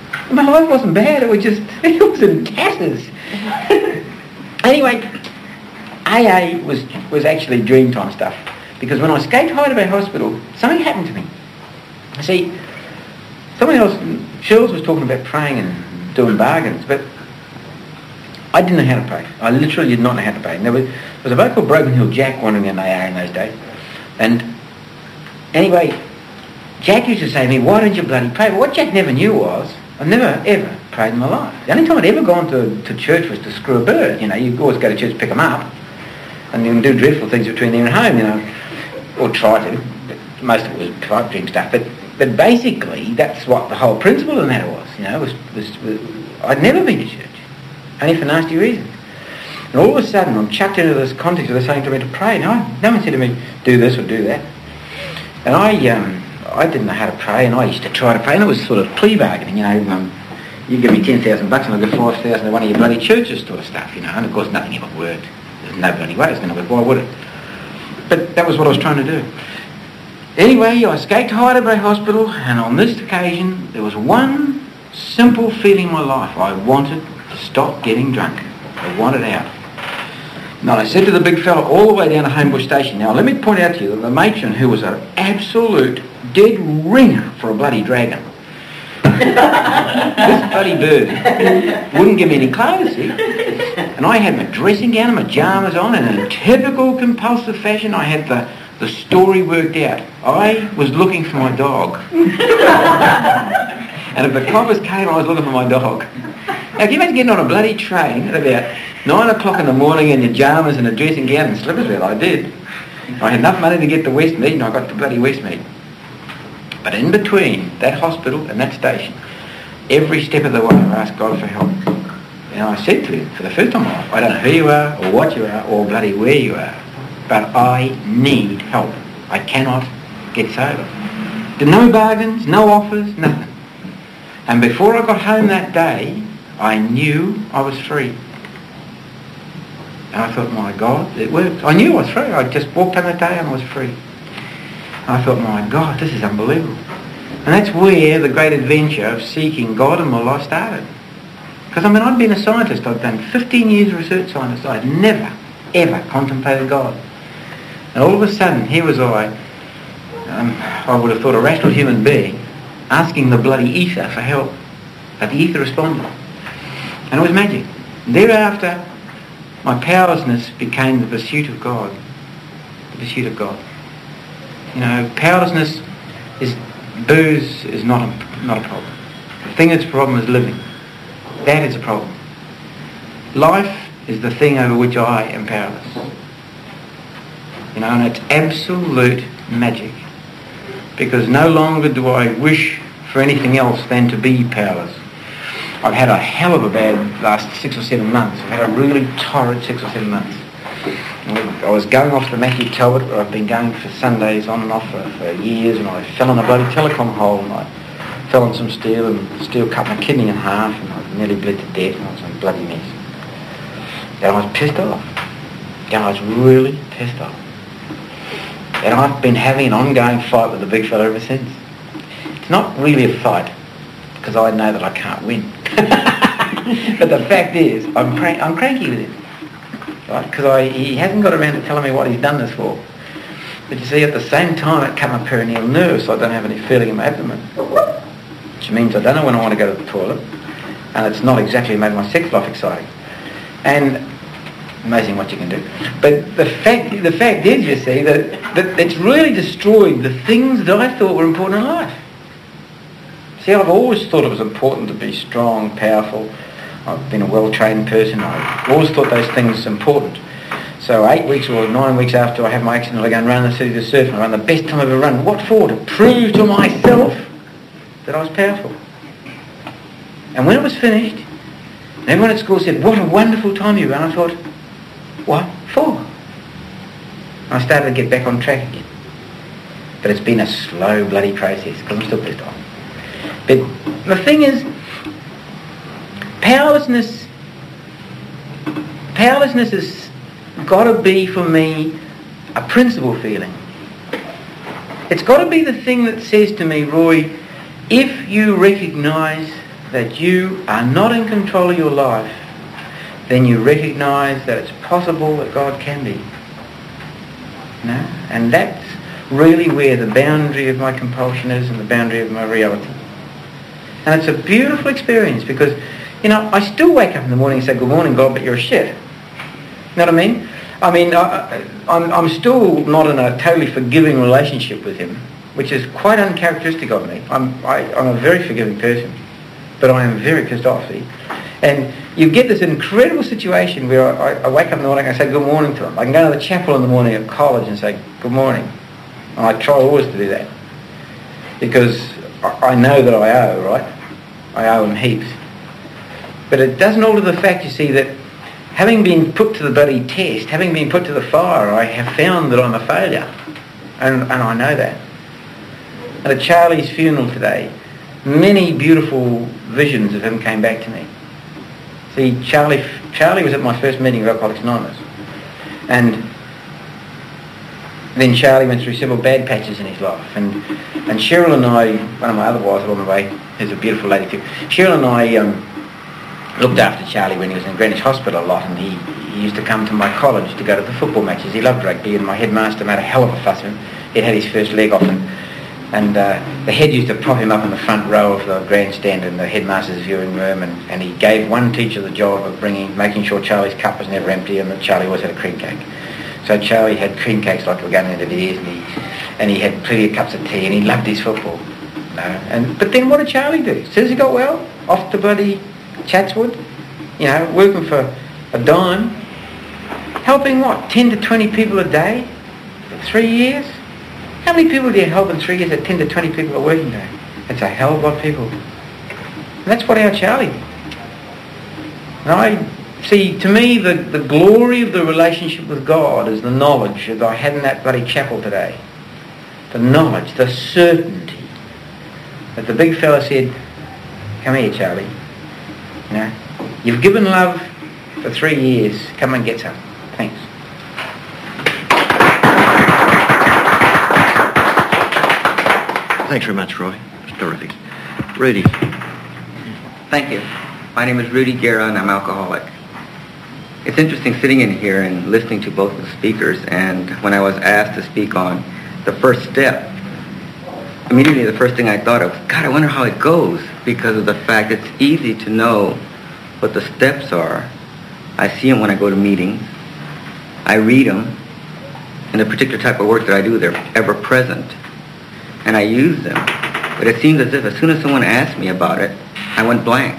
My life wasn't bad, it was just, it was in tatters. Anyway, A A was, was actually dreamtime stuff, because when I escaped Hyder Bay Hospital, something happened to me. See, someone else, Shirls was talking about praying and doing bargains, but I didn't know how to pray. I literally did not know how to pray. And there was, there was a bloke called Broken Hill Jack wandering in A A in those days. And anyway, Jack used to say to me, why don't you bloody pray? But what Jack never knew was, I've never, ever prayed in my life. The only time I'd ever gone to, to church was to screw a bird. You know, you always go to church to pick them up, and you can do dreadful things between there and home, you know, or try to. But most of it was pipe dream stuff. But but basically, that's what the whole principle of the matter was, you know, was, was, was I'd never been to church, only for nasty reasons. And all of a sudden, I'm chucked into this context where they're saying to me to pray. No, no one said to me, do this or do that. And I... um. I didn't know how to pray, and I used to try to pray, and it was sort of plea bargaining, you know, um, you give me ten thousand bucks and I'll give five thousand to one of your bloody churches sort of stuff, you know, and of course nothing ever worked. There's no bloody way it's going to work, why would it? But that was what I was trying to do. Anyway, I escaped Hyder Bay Hospital, and on this occasion there was one simple feeling in my life. I wanted to stop getting drunk. I wanted out. Now, I said to the big fella all the way down to Homebush Station, now let me point out to you that the matron, who was an absolute dead ringer for a bloody dragon, this bloody bird wouldn't give me any clothes, see? And I had my dressing gown and my pyjamas on, and in a typical compulsive fashion I had the, the story worked out. I was looking for my dog. And if the coppers came, I was looking for my dog. Now, can you imagine getting on a bloody train at about nine o'clock in the morning in your pyjamas and a dressing gown and slippers? Well, I did. I had enough money to get to Westmead, and I got to bloody Westmead. But in between that hospital and that station, every step of the way I asked God for help. And I said to him, for the first time in my life, I don't know who you are or what you are or bloody where you are, but I need help. I cannot get sober. There were no bargains, no offers, nothing. And before I got home that day, I knew I was free. And I thought, my God, it worked. I knew I was free. I just walked home that day and I was free. And I thought, my God, this is unbelievable. And that's where the great adventure of seeking God in my life started. Because, I mean, I'd been a scientist. I'd done fifteen years of research scientist. I'd never, ever contemplated God. And all of a sudden, here was I, um, I would have thought a rational human being, asking the bloody ether for help. But the ether responded. And it was magic. Thereafter, my powerlessness became the pursuit of God. The pursuit of God. You know, powerlessness is, booze is not a, not a problem. The thing that's a problem is living. That is a problem. Life is the thing over which I am powerless. You know, and it's absolute magic. Because no longer do I wish for anything else than to be powerless. I've had a hell of a bad last six or seven months. I've had a really torrid six or seven months. I was going off the Matthew Talbot, where I've been going for Sundays on and off for, for years, and I fell in a bloody telecom hole, and I fell on some steel, and the steel cut my kidney in half, and I nearly bled to death, and I was in a bloody mess. And I was pissed off. And I was really pissed off. And I've been having an ongoing fight with the big fella ever since. It's not really a fight, because I know that I can't win. But the fact is, I'm, crank- I'm cranky with him. Right? Because he hasn't got around to telling me what he's done this for. But you see, at the same time, it cut my perineal nerve, so I don't have any feeling in my abdomen. Which means I don't know when I want to go to the toilet. And it's not exactly made my sex life exciting. And amazing what you can do. But the fact the fact is, you see, that, that it's really destroyed the things that I thought were important in life. See, I've always thought it was important to be strong, powerful. I've been a well-trained person. I've always thought those things important. So eight weeks or nine weeks after I have my accident, I go and run the city to surf, and I run the best time I've ever run. What for? To prove to myself that I was powerful. And when it was finished, everyone at school said, what a wonderful time you ran. I thought, what for? And I started to get back on track again. But it's been a slow bloody process, because I'm still pissed off. But the thing is, powerlessness, powerlessness has got to be, for me, a principle feeling. It's got to be the thing that says to me, Roy, if you recognise that you are not in control of your life, then you recognise that it's possible that God can be. You know? And that's really where the boundary of my compulsion is and the boundary of my reality. And it's a beautiful experience because, you know, I still wake up in the morning and say, good morning, God, but you're a shit. You know what I mean? I mean, I, I'm, I'm still not in a totally forgiving relationship with him, which is quite uncharacteristic of me. I'm, I, I'm a very forgiving person, but I am very pissed off, see? And you get this incredible situation where I, I wake up in the morning and I say good morning to him. I can go to the chapel in the morning at college and say good morning. And I try always to do that because I, I know that I owe, right? I owe him heaps. But it doesn't alter the fact, you see, that having been put to the bloody test, having been put to the fire, I have found that I'm a failure. And, and I know that. And at Charlie's funeral today, many beautiful visions of him came back to me. See, Charlie Charlie was at my first meeting of Alcoholics Anonymous. And then Charlie went through several bad patches in his life. And and Cheryl and I, one of my other wives along the way, who's a beautiful lady too, Cheryl and I um, looked after Charlie when he was in Greenwich Hospital a lot, and he, he used to come to my college to go to the football matches. He loved rugby, and my headmaster made a hell of a fuss of him. He'd had his first leg off, and And uh, the head used to prop him up in the front row of the grandstand in the headmaster's viewing room, and, and he gave one teacher the job of bringing, making sure Charlie's cup was never empty, and that Charlie always had a cream cake. So Charlie had cream cakes like we're going into the ears, and he, and he had plenty of cups of tea, and he loved his football. You know? And but then what did Charlie do? As soon as he got well, off to bloody Chatswood, you know, working for a dime, helping what, ten to twenty people a day for three years? How many people do you help in three years at ten to twenty people a working day? It's a hell of a lot of people. And that's what our Charlie did. And I see, to me, the, the glory of the relationship with God is the knowledge that I had in that bloody chapel today. The knowledge, the certainty that the big fella said, come here, Charlie. You know, you've given love for three years. Come and get some. Thanks. Thanks very much, Roy. It's terrific. Rudy. Thank you. My name is Rudy Guerra, and I'm alcoholic. It's interesting sitting in here and listening to both the speakers, and when I was asked to speak on the first step, immediately the first thing I thought of was, God, I wonder how it goes, because of the fact it's easy to know what the steps are. I see them when I go to meetings. I read them. And the particular type of work that I do, they're ever present. And I use them. But it seems as if as soon as someone asked me about it, I went blank.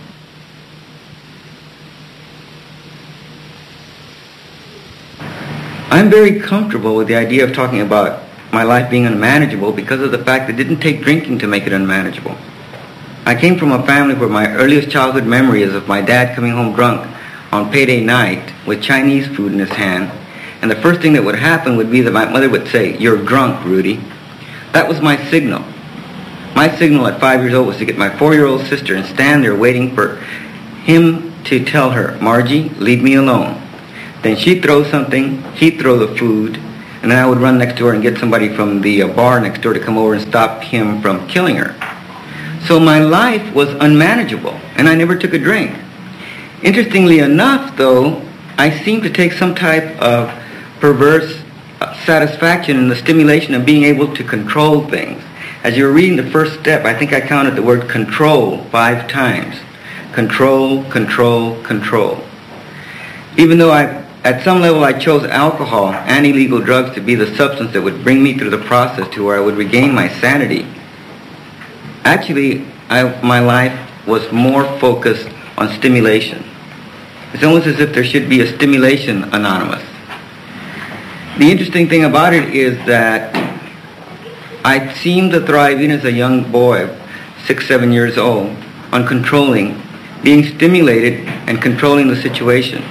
I'm very comfortable with the idea of talking about my life being unmanageable because of the fact that it didn't take drinking to make it unmanageable. I came from a family where my earliest childhood memory is of my dad coming home drunk on payday night with Chinese food in his hand. And the first thing that would happen would be that my mother would say, "You're drunk, Rudy." That was my signal. My signal at five years old was to get my four-year-old sister and stand there waiting for him to tell her, "Margie, leave me alone." Then she'd throw something, he'd throw the food, and then I would run next door and get somebody from the uh, bar next door to come over and stop him from killing her. So my life was unmanageable, and I never took a drink. Interestingly enough, though, I seemed to take some type of perverse satisfaction in the stimulation of being able to control things. As you were reading the first step, I think I counted the word control five times. Control, control, control. Even though I, at some level I chose alcohol and illegal drugs to be the substance that would bring me through the process to where I would regain my sanity, actually I, my life was more focused on stimulation. It's almost as if there should be a stimulation anonymous. The interesting thing about it is that I seemed to thrive even as a young boy, six, seven years old, on controlling, being stimulated and controlling the situation.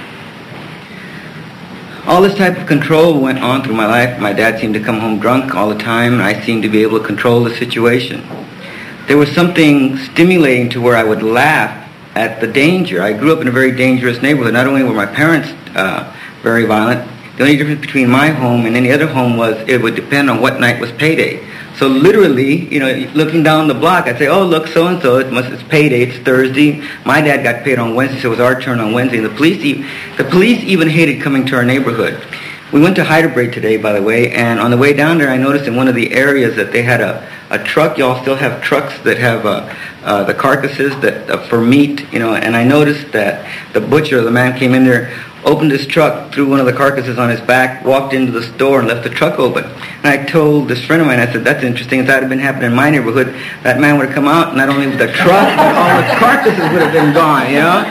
All this type of control went on through my life. My dad seemed to come home drunk all the time, and I seemed to be able to control the situation. There was something stimulating to where I would laugh at the danger. I grew up in a very dangerous neighborhood. Not only were my parents uh, very violent, the only difference between my home and any other home was it would depend on what night was payday. So literally, you know, looking down the block, I'd say, oh, look, so-and-so, it must, it's payday, it's Thursday. My dad got paid on Wednesday, so it was our turn on Wednesday. And the police, e- the police even hated coming to our neighborhood. We went to Heidelberg today, by the way, and on the way down there, I noticed in one of the areas that they had a, a truck. Y'all still have trucks that have uh, uh, the carcasses that uh, for meat, you know, and I noticed that the butcher, the man came in there, opened his truck, threw one of the carcasses on his back, walked into the store and left the truck open. And I told this friend of mine, I said, that's interesting. If that had been happening in my neighborhood, that man would have come out, not only with the truck, but all the carcasses would have been gone, you know?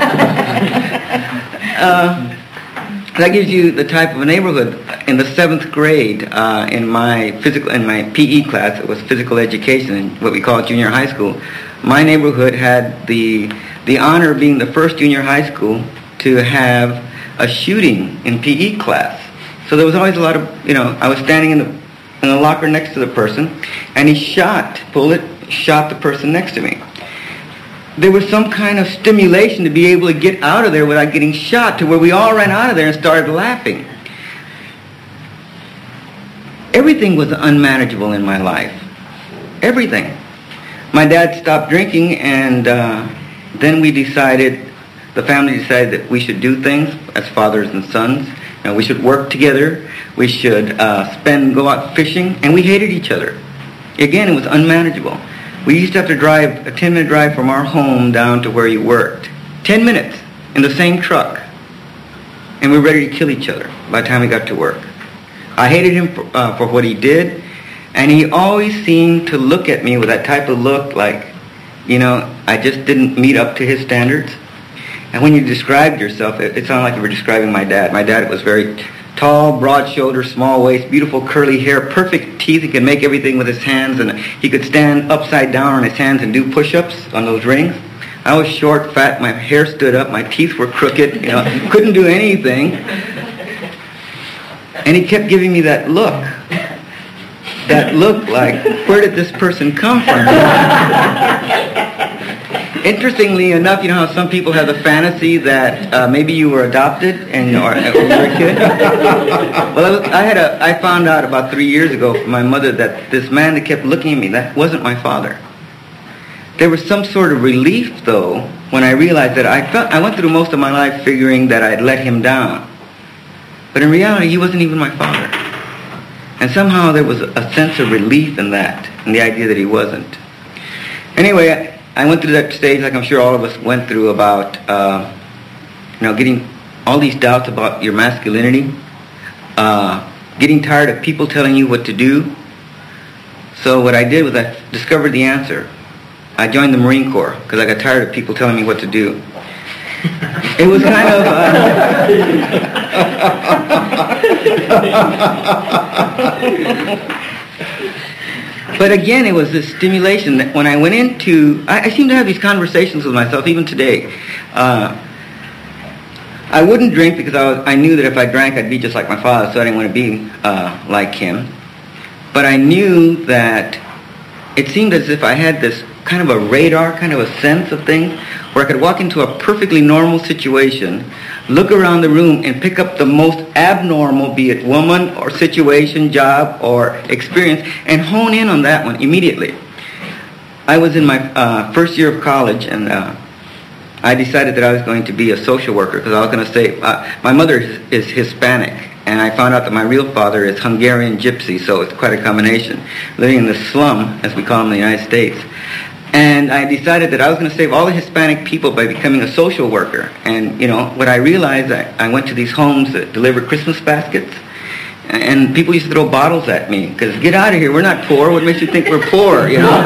uh, that gives you the type of a neighborhood. In the seventh grade, uh, in my physical, in my P E class, it was physical education, what we call junior high school. My neighborhood had the the honor of being the first junior high school to have a shooting in P E class. So there was always a lot of, you know, I was standing in the in the locker next to the person, and he shot, bullet, shot the person next to me. There was some kind of stimulation to be able to get out of there without getting shot, to where we all ran out of there and started laughing. Everything was unmanageable in my life. Everything. My dad stopped drinking, and uh, then we decided, the family decided that we should do things as fathers and sons. You know, we should work together. We should uh, spend, go out fishing, and we hated each other. Again, it was unmanageable. We used to have to drive a ten-minute drive from our home down to where he worked. Ten minutes in the same truck, and we were ready to kill each other by the time we got to work. I hated him for, uh, for what he did, and he always seemed to look at me with that type of look like, you know, I just didn't meet up to his standards. And when you described yourself, it, it sounded like you were describing my dad. My dad was very tall, broad shoulders, small waist, beautiful curly hair, perfect teeth. He could make everything with his hands, and he could stand upside down on his hands and do push-ups on those rings. I was short, fat, my hair stood up, my teeth were crooked, you know, couldn't do anything. And he kept giving me that look. That look like, where did this person come from? Interestingly enough, you know how some people have the fantasy that uh, maybe you were adopted and or, or you were a kid? Well, I, was, I had a, I found out about three years ago from my mother that this man that kept looking at me, that wasn't my father. There was some sort of relief, though, when I realized that I felt I went through most of my life figuring that I'd let him down. But in reality, he wasn't even my father. And somehow there was a sense of relief in that, in the idea that he wasn't. Anyway, I, I went through that stage, like I'm sure all of us went through, about, uh, you know, getting all these doubts about your masculinity, uh, getting tired of people telling you what to do. So what I did was I discovered the answer. I joined the Marine Corps because I got tired of people telling me what to do. It was kind of... Uh, but again, it was this stimulation that when I went into... I, I seem to have these conversations with myself, even today. Uh, I wouldn't drink because I, was, I knew that if I drank, I'd be just like my father, so I didn't want to be uh, like him. But I knew that it seemed as if I had this kind of a radar, kind of a sense of things, where I could walk into a perfectly normal situation, look around the room and pick up the most abnormal, be it woman or situation, job or experience, and hone in on that one immediately. I was in my uh, first year of college, and uh, I decided that I was going to be a social worker because I was going to say, uh, my mother is, is Hispanic, and I found out that my real father is Hungarian Gypsy, so it's quite a combination, living in the slum, as we call them in the United States. And I decided that I was going to save all the Hispanic people by becoming a social worker. And, you know, what I realized, I, I went to these homes that deliver Christmas baskets, and people used to throw bottles at me, because, get out of here, we're not poor, what makes you think we're poor, you know?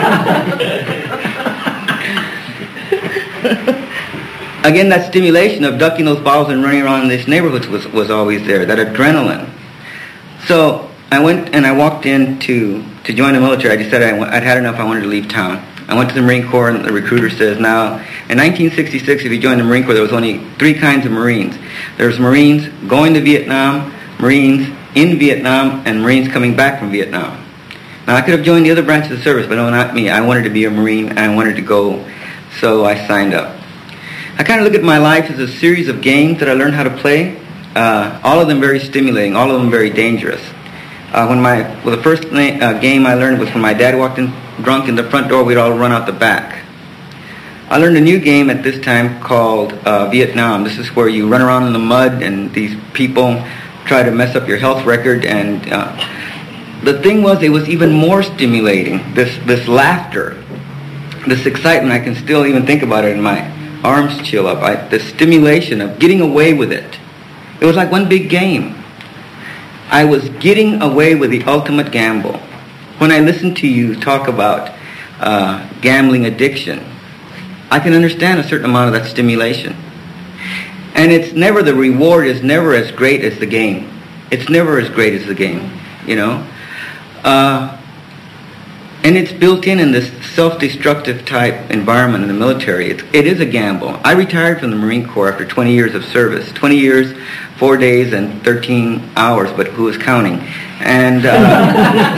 Again, that stimulation of ducking those bottles and running around in these neighborhoods was, was always there, that adrenaline. So I went and I walked in to, to join the military. I decided I, I'd had enough, I wanted to leave town. I went to the Marine Corps, and the recruiter says, now, in nineteen sixty-six, if you joined the Marine Corps, there was only three kinds of Marines. There was Marines going to Vietnam, Marines in Vietnam, and Marines coming back from Vietnam. Now, I could have joined the other branch of the service, but no, not me. I wanted to be a Marine, and I wanted to go, so I signed up. I kind of look at my life as a series of games that I learned how to play, uh, all of them very stimulating, all of them very dangerous. Uh, when my well, the first na- uh, game I learned was when my dad walked in drunk in the front door, we'd all run out the back. I learned a new game at this time called uh, Vietnam. This is where you run around in the mud and these people try to mess up your health record. And uh, the thing was, it was even more stimulating. This this laughter, this excitement. I can still even think about it, and my arms chill up. I, the stimulation of getting away with it. It was like one big game. I was getting away with the ultimate gamble. When I listen to you talk about uh, gambling addiction, I can understand a certain amount of that stimulation. And it's never, the reward is never as great as the game. It's never as great as the game, you know. Uh, and it's built in in this self-destructive type environment in the military. It's, it is a gamble. I retired from the Marine Corps after twenty years of service. twenty years, four days, and thirteen hours, but who is counting? And uh,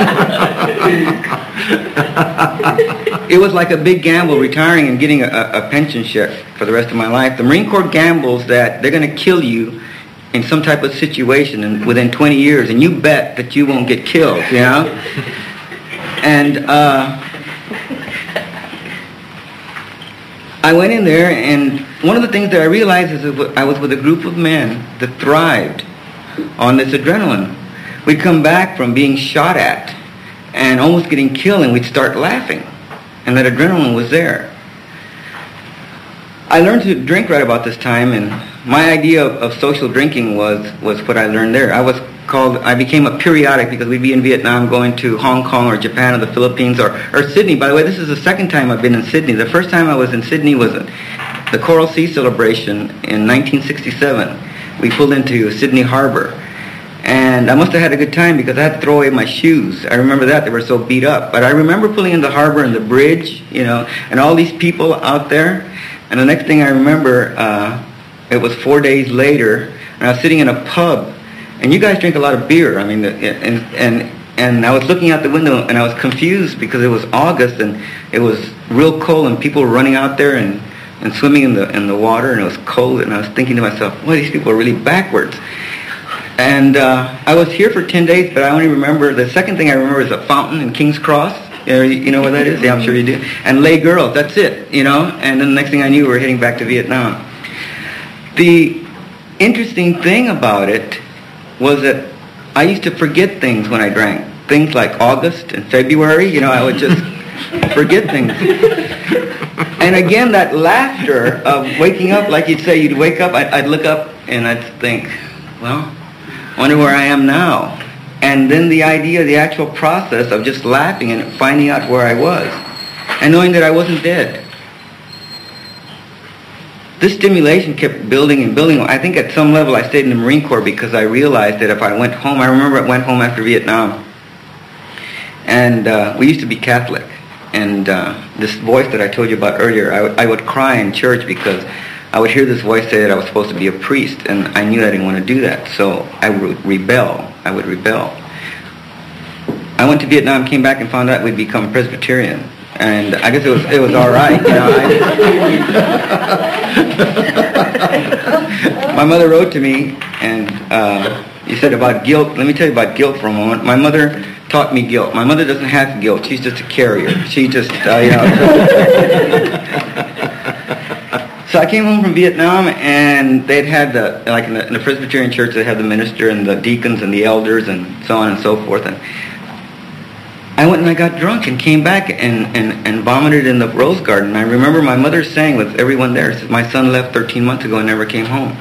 it was like a big gamble retiring and getting a, a pension check for the rest of my life. The Marine Corps gambles that they're going to kill you in some type of situation and within twenty years, and you bet that you won't get killed, you know? And uh, I went in there, and one of the things that I realized is that I was with a group of men that thrived on this adrenaline. We'd come back from being shot at and almost getting killed, and we'd start laughing, and that adrenaline was there. I learned to drink right about this time, and my idea of, of social drinking was, was what I learned there. I was called, I became a periodic because we'd be in Vietnam going to Hong Kong or Japan or the Philippines or, or Sydney. By the way, this is the second time I've been in Sydney. The first time I was in Sydney was the Coral Sea celebration in nineteen sixty-seven. We pulled into Sydney Harbor. And I must have had a good time because I had to throw away my shoes. I remember that. They were so beat up. But I remember pulling in the harbor and the bridge, you know, and all these people out there. And the next thing I remember, uh, it was four days later, and I was sitting in a pub. And you guys drink a lot of beer. I mean, and and and I was looking out the window, and I was confused because it was August, and it was real cold, and people were running out there and, and swimming in the in the water, and it was cold. And I was thinking to myself, well, these people are really backwards. And uh, I was here for ten days, but I only remember, the second thing I remember is a fountain in King's Cross. You know, you know where that is? Yeah, I'm sure you do. And lay girls, that's it, you know. And then the next thing I knew, we were heading back to Vietnam. The interesting thing about it was that I used to forget things when I drank. Things like August and February, you know, I would just forget things. And again, that laughter of waking up, like you'd say, you'd wake up, I'd, I'd look up and I'd think, well, I wonder where I am now. And then the idea, the actual process of just laughing and finding out where I was and knowing that I wasn't dead. This stimulation kept building and building. I think at some level I stayed in the Marine Corps because I realized that if I went home, I remember I went home after Vietnam, and uh, we used to be Catholic. And uh, this voice that I told you about earlier, I, w- I would cry in church because I would hear this voice say that I was supposed to be a priest, and I knew I didn't want to do that, so I would rebel. I would rebel. I went to Vietnam, came back, and found out we'd become Presbyterian. And I guess it was it was all right. You know, I, my mother wrote to me, and uh, you said about guilt. Let me tell you about guilt for a moment. My mother taught me guilt. My mother doesn't have guilt. She's just a carrier. She just, uh, you know. So I came home from Vietnam, and they'd had the, like in the, in the Presbyterian church, they had the minister and the deacons and the elders and so on and so forth. And I went and I got drunk and came back and, and, and vomited in the rose garden. I remember my mother saying with everyone there, my son left thirteen months ago and never came home.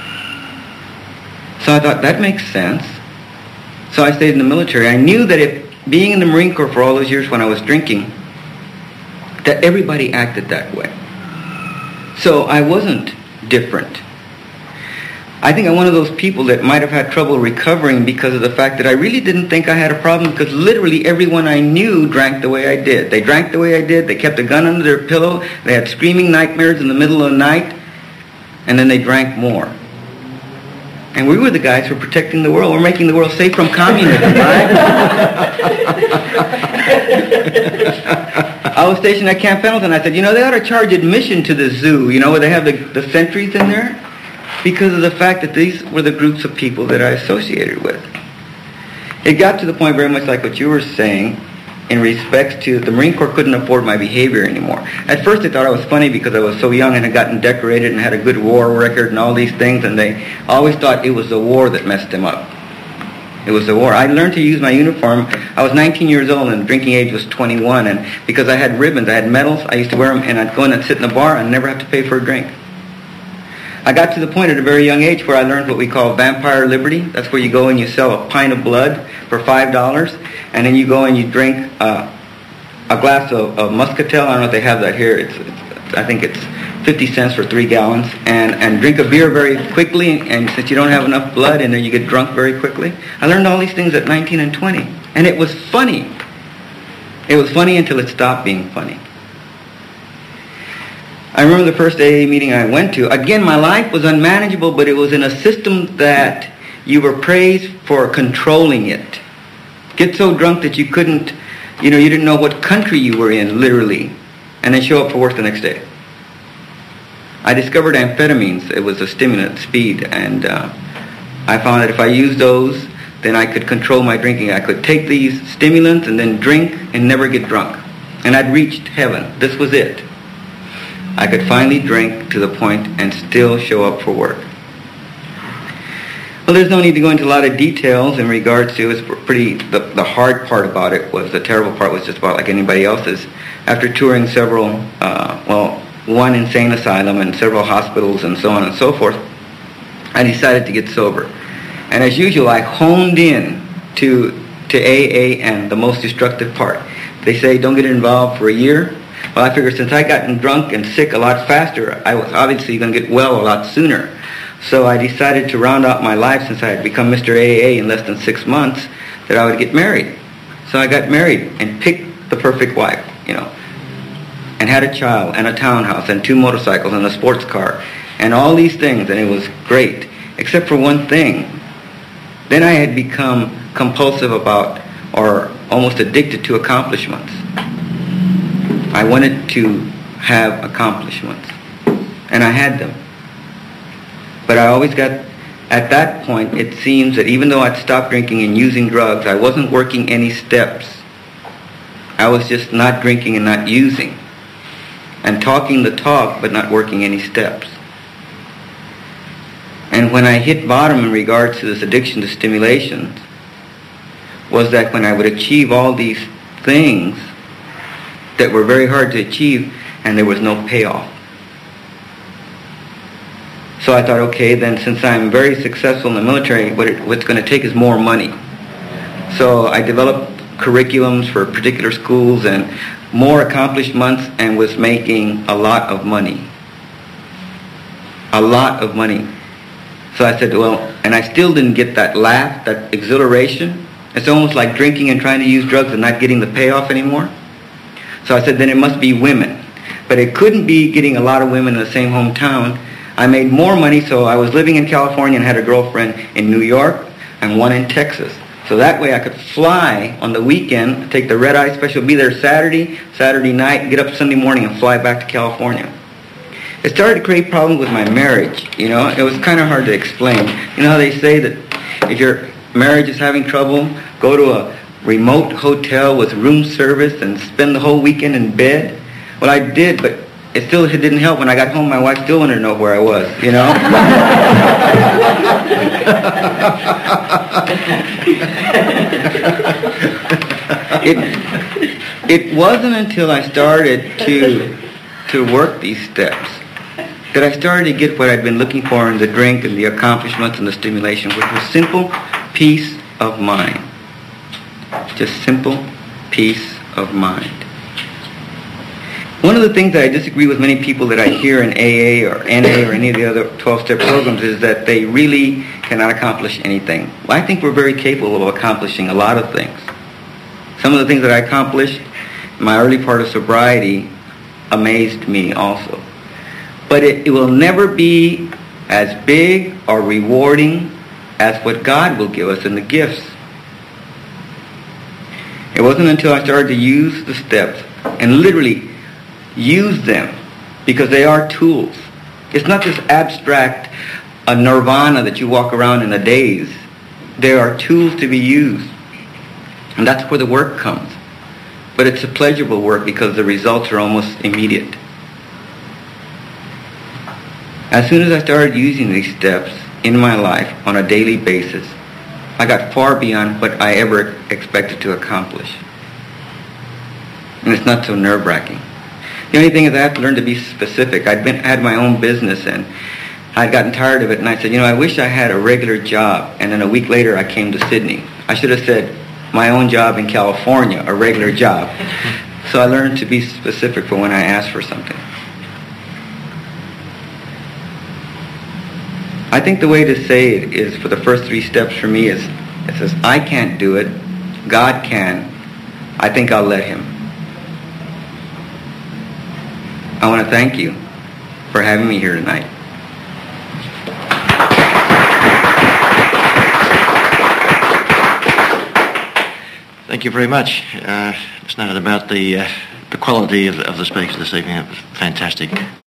So I thought, that makes sense. So I stayed in the military. I knew that if being in the Marine Corps for all those years when I was drinking, that everybody acted that way. So I wasn't different. I think I'm one of those people that might have had trouble recovering because of the fact that I really didn't think I had a problem, because literally everyone I knew drank the way I did. They drank the way I did. They kept a gun under their pillow. They had screaming nightmares in the middle of the night. And then they drank more. And we were the guys who were protecting the world. We're making the world safe from communism, right? I was stationed at Camp Pendleton. I said, you know, they ought to charge admission to the zoo, you know, where they have the, the sentries in there, because of the fact that these were the groups of people that I associated with. It got to the point very much like what you were saying in respects to the Marine Corps couldn't afford my behavior anymore. At first they thought I was funny because I was so young and had gotten decorated and had a good war record and all these things, and they always thought it was the war that messed them up. It was the war. I learned to use my uniform. I was nineteen years old and the drinking age was twenty-one, and because I had ribbons, I had medals, I used to wear them, and I'd go in and sit in the bar and never have to pay for a drink. I got to the point at a very young age where I learned what we call vampire liberty. That's where you go and you sell a pint of blood for five dollars, and then you go and you drink uh, a glass of, of muscatel. I don't know if they have that here. It's, it's I think it's fifty cents for three gallons, and, and drink a beer very quickly, and since you don't have enough blood, and then you get drunk very quickly. I learned all these things at nineteen and twenty, and it was funny. It was funny until it stopped being funny. I remember the first A A meeting I went to. Again, my life was unmanageable, but it was in a system that you were praised for controlling it. Get so drunk that you couldn't, you know, you didn't know what country you were in, literally, and then show up for work the next day. I discovered amphetamines. It was a stimulant, speed, and uh, I found that if I used those, then I could control my drinking. I could take these stimulants and then drink and never get drunk. And I'd reached heaven. This was it. I could finally drink to the point and still show up for work. Well, there's no need to go into a lot of details in regards to it's pretty. The, the hard part about it was the terrible part was just about like anybody else's. After touring several, uh, well, one insane asylum and several hospitals and so on and so forth, I decided to get sober. And as usual, I honed in to to A A and the most destructive part. They say don't get involved for a year. Well, I figured since I gotten drunk and sick a lot faster, I was obviously going to get well a lot sooner. So I decided to round out my life, since I had become Mister A A in less than six months, that I would get married. So I got married and picked the perfect wife, you know, and had a child and a townhouse and two motorcycles and a sports car and all these things, and it was great, except for one thing. Then I had become compulsive about, or almost addicted to, accomplishments. I wanted to have accomplishments, and I had them. But I always got, at that point, it seems that even though I'd stopped drinking and using drugs, I wasn't working any steps. I was just not drinking and not using, and talking the talk, but not working any steps. And when I hit bottom in regards to this addiction to stimulations, was that when I would achieve all these things that were very hard to achieve, and there was no payoff. So I thought, okay, then since I'm very successful in the military, what it, what's going to take is more money. So I developed curriculums for particular schools and more accomplishments, and was making a lot of money. A lot of money. So I said, well, and I still didn't get that laugh, that exhilaration. It's almost like drinking and trying to use drugs and not getting the payoff anymore. So I said, then it must be women. But it couldn't be getting a lot of women in the same hometown. I made more money, so I was living in California and had a girlfriend in New York and one in Texas. So that way I could fly on the weekend, take the red-eye special, be there Saturday, Saturday night, get up Sunday morning and fly back to California. It started to create problems with my marriage, you know. It was kind of hard to explain. You know how they say that if your marriage is having trouble, go to a remote hotel with room service and spend the whole weekend in bed? Well, I did, but it still it didn't help. When I got home, my wife still wanted to know where I was, you know? it, it wasn't until I started to, to work these steps that I started to get what I'd been looking for in the drink and the accomplishments and the stimulation, which was simple peace of mind. Just simple peace of mind. One of the things that I disagree with many people that I hear in A A or N A or any of the other twelve-step programs is that they really cannot accomplish anything. Well, I think we're very capable of accomplishing a lot of things. Some of the things that I accomplished in my early part of sobriety amazed me also. But it, it will never be as big or rewarding as what God will give us in the gifts. It wasn't until I started to use the steps and literally use them, because they are tools. It's not this abstract a nirvana that you walk around in a daze. They are tools to be used. And that's where the work comes. But it's a pleasurable work because the results are almost immediate. As soon as I started using these steps in my life on a daily basis, I got far beyond what I ever expected to accomplish. And it's not so nerve-wracking. The only thing is I have to learn to be specific. I'd been had my own business and I'd gotten tired of it, and I said, you know, I wish I had a regular job. And then a week later I came to Sydney. I should have said my own job in California, a regular job. So I learned to be specific for when I asked for something. I think the way to say it is, for the first three steps for me, is it says, I can't do it, God can, I think I'll let him. I want to thank you for having me here tonight. Thank you very much. Uh, it's not about the uh, the quality of, of the speakers this evening. It was fantastic.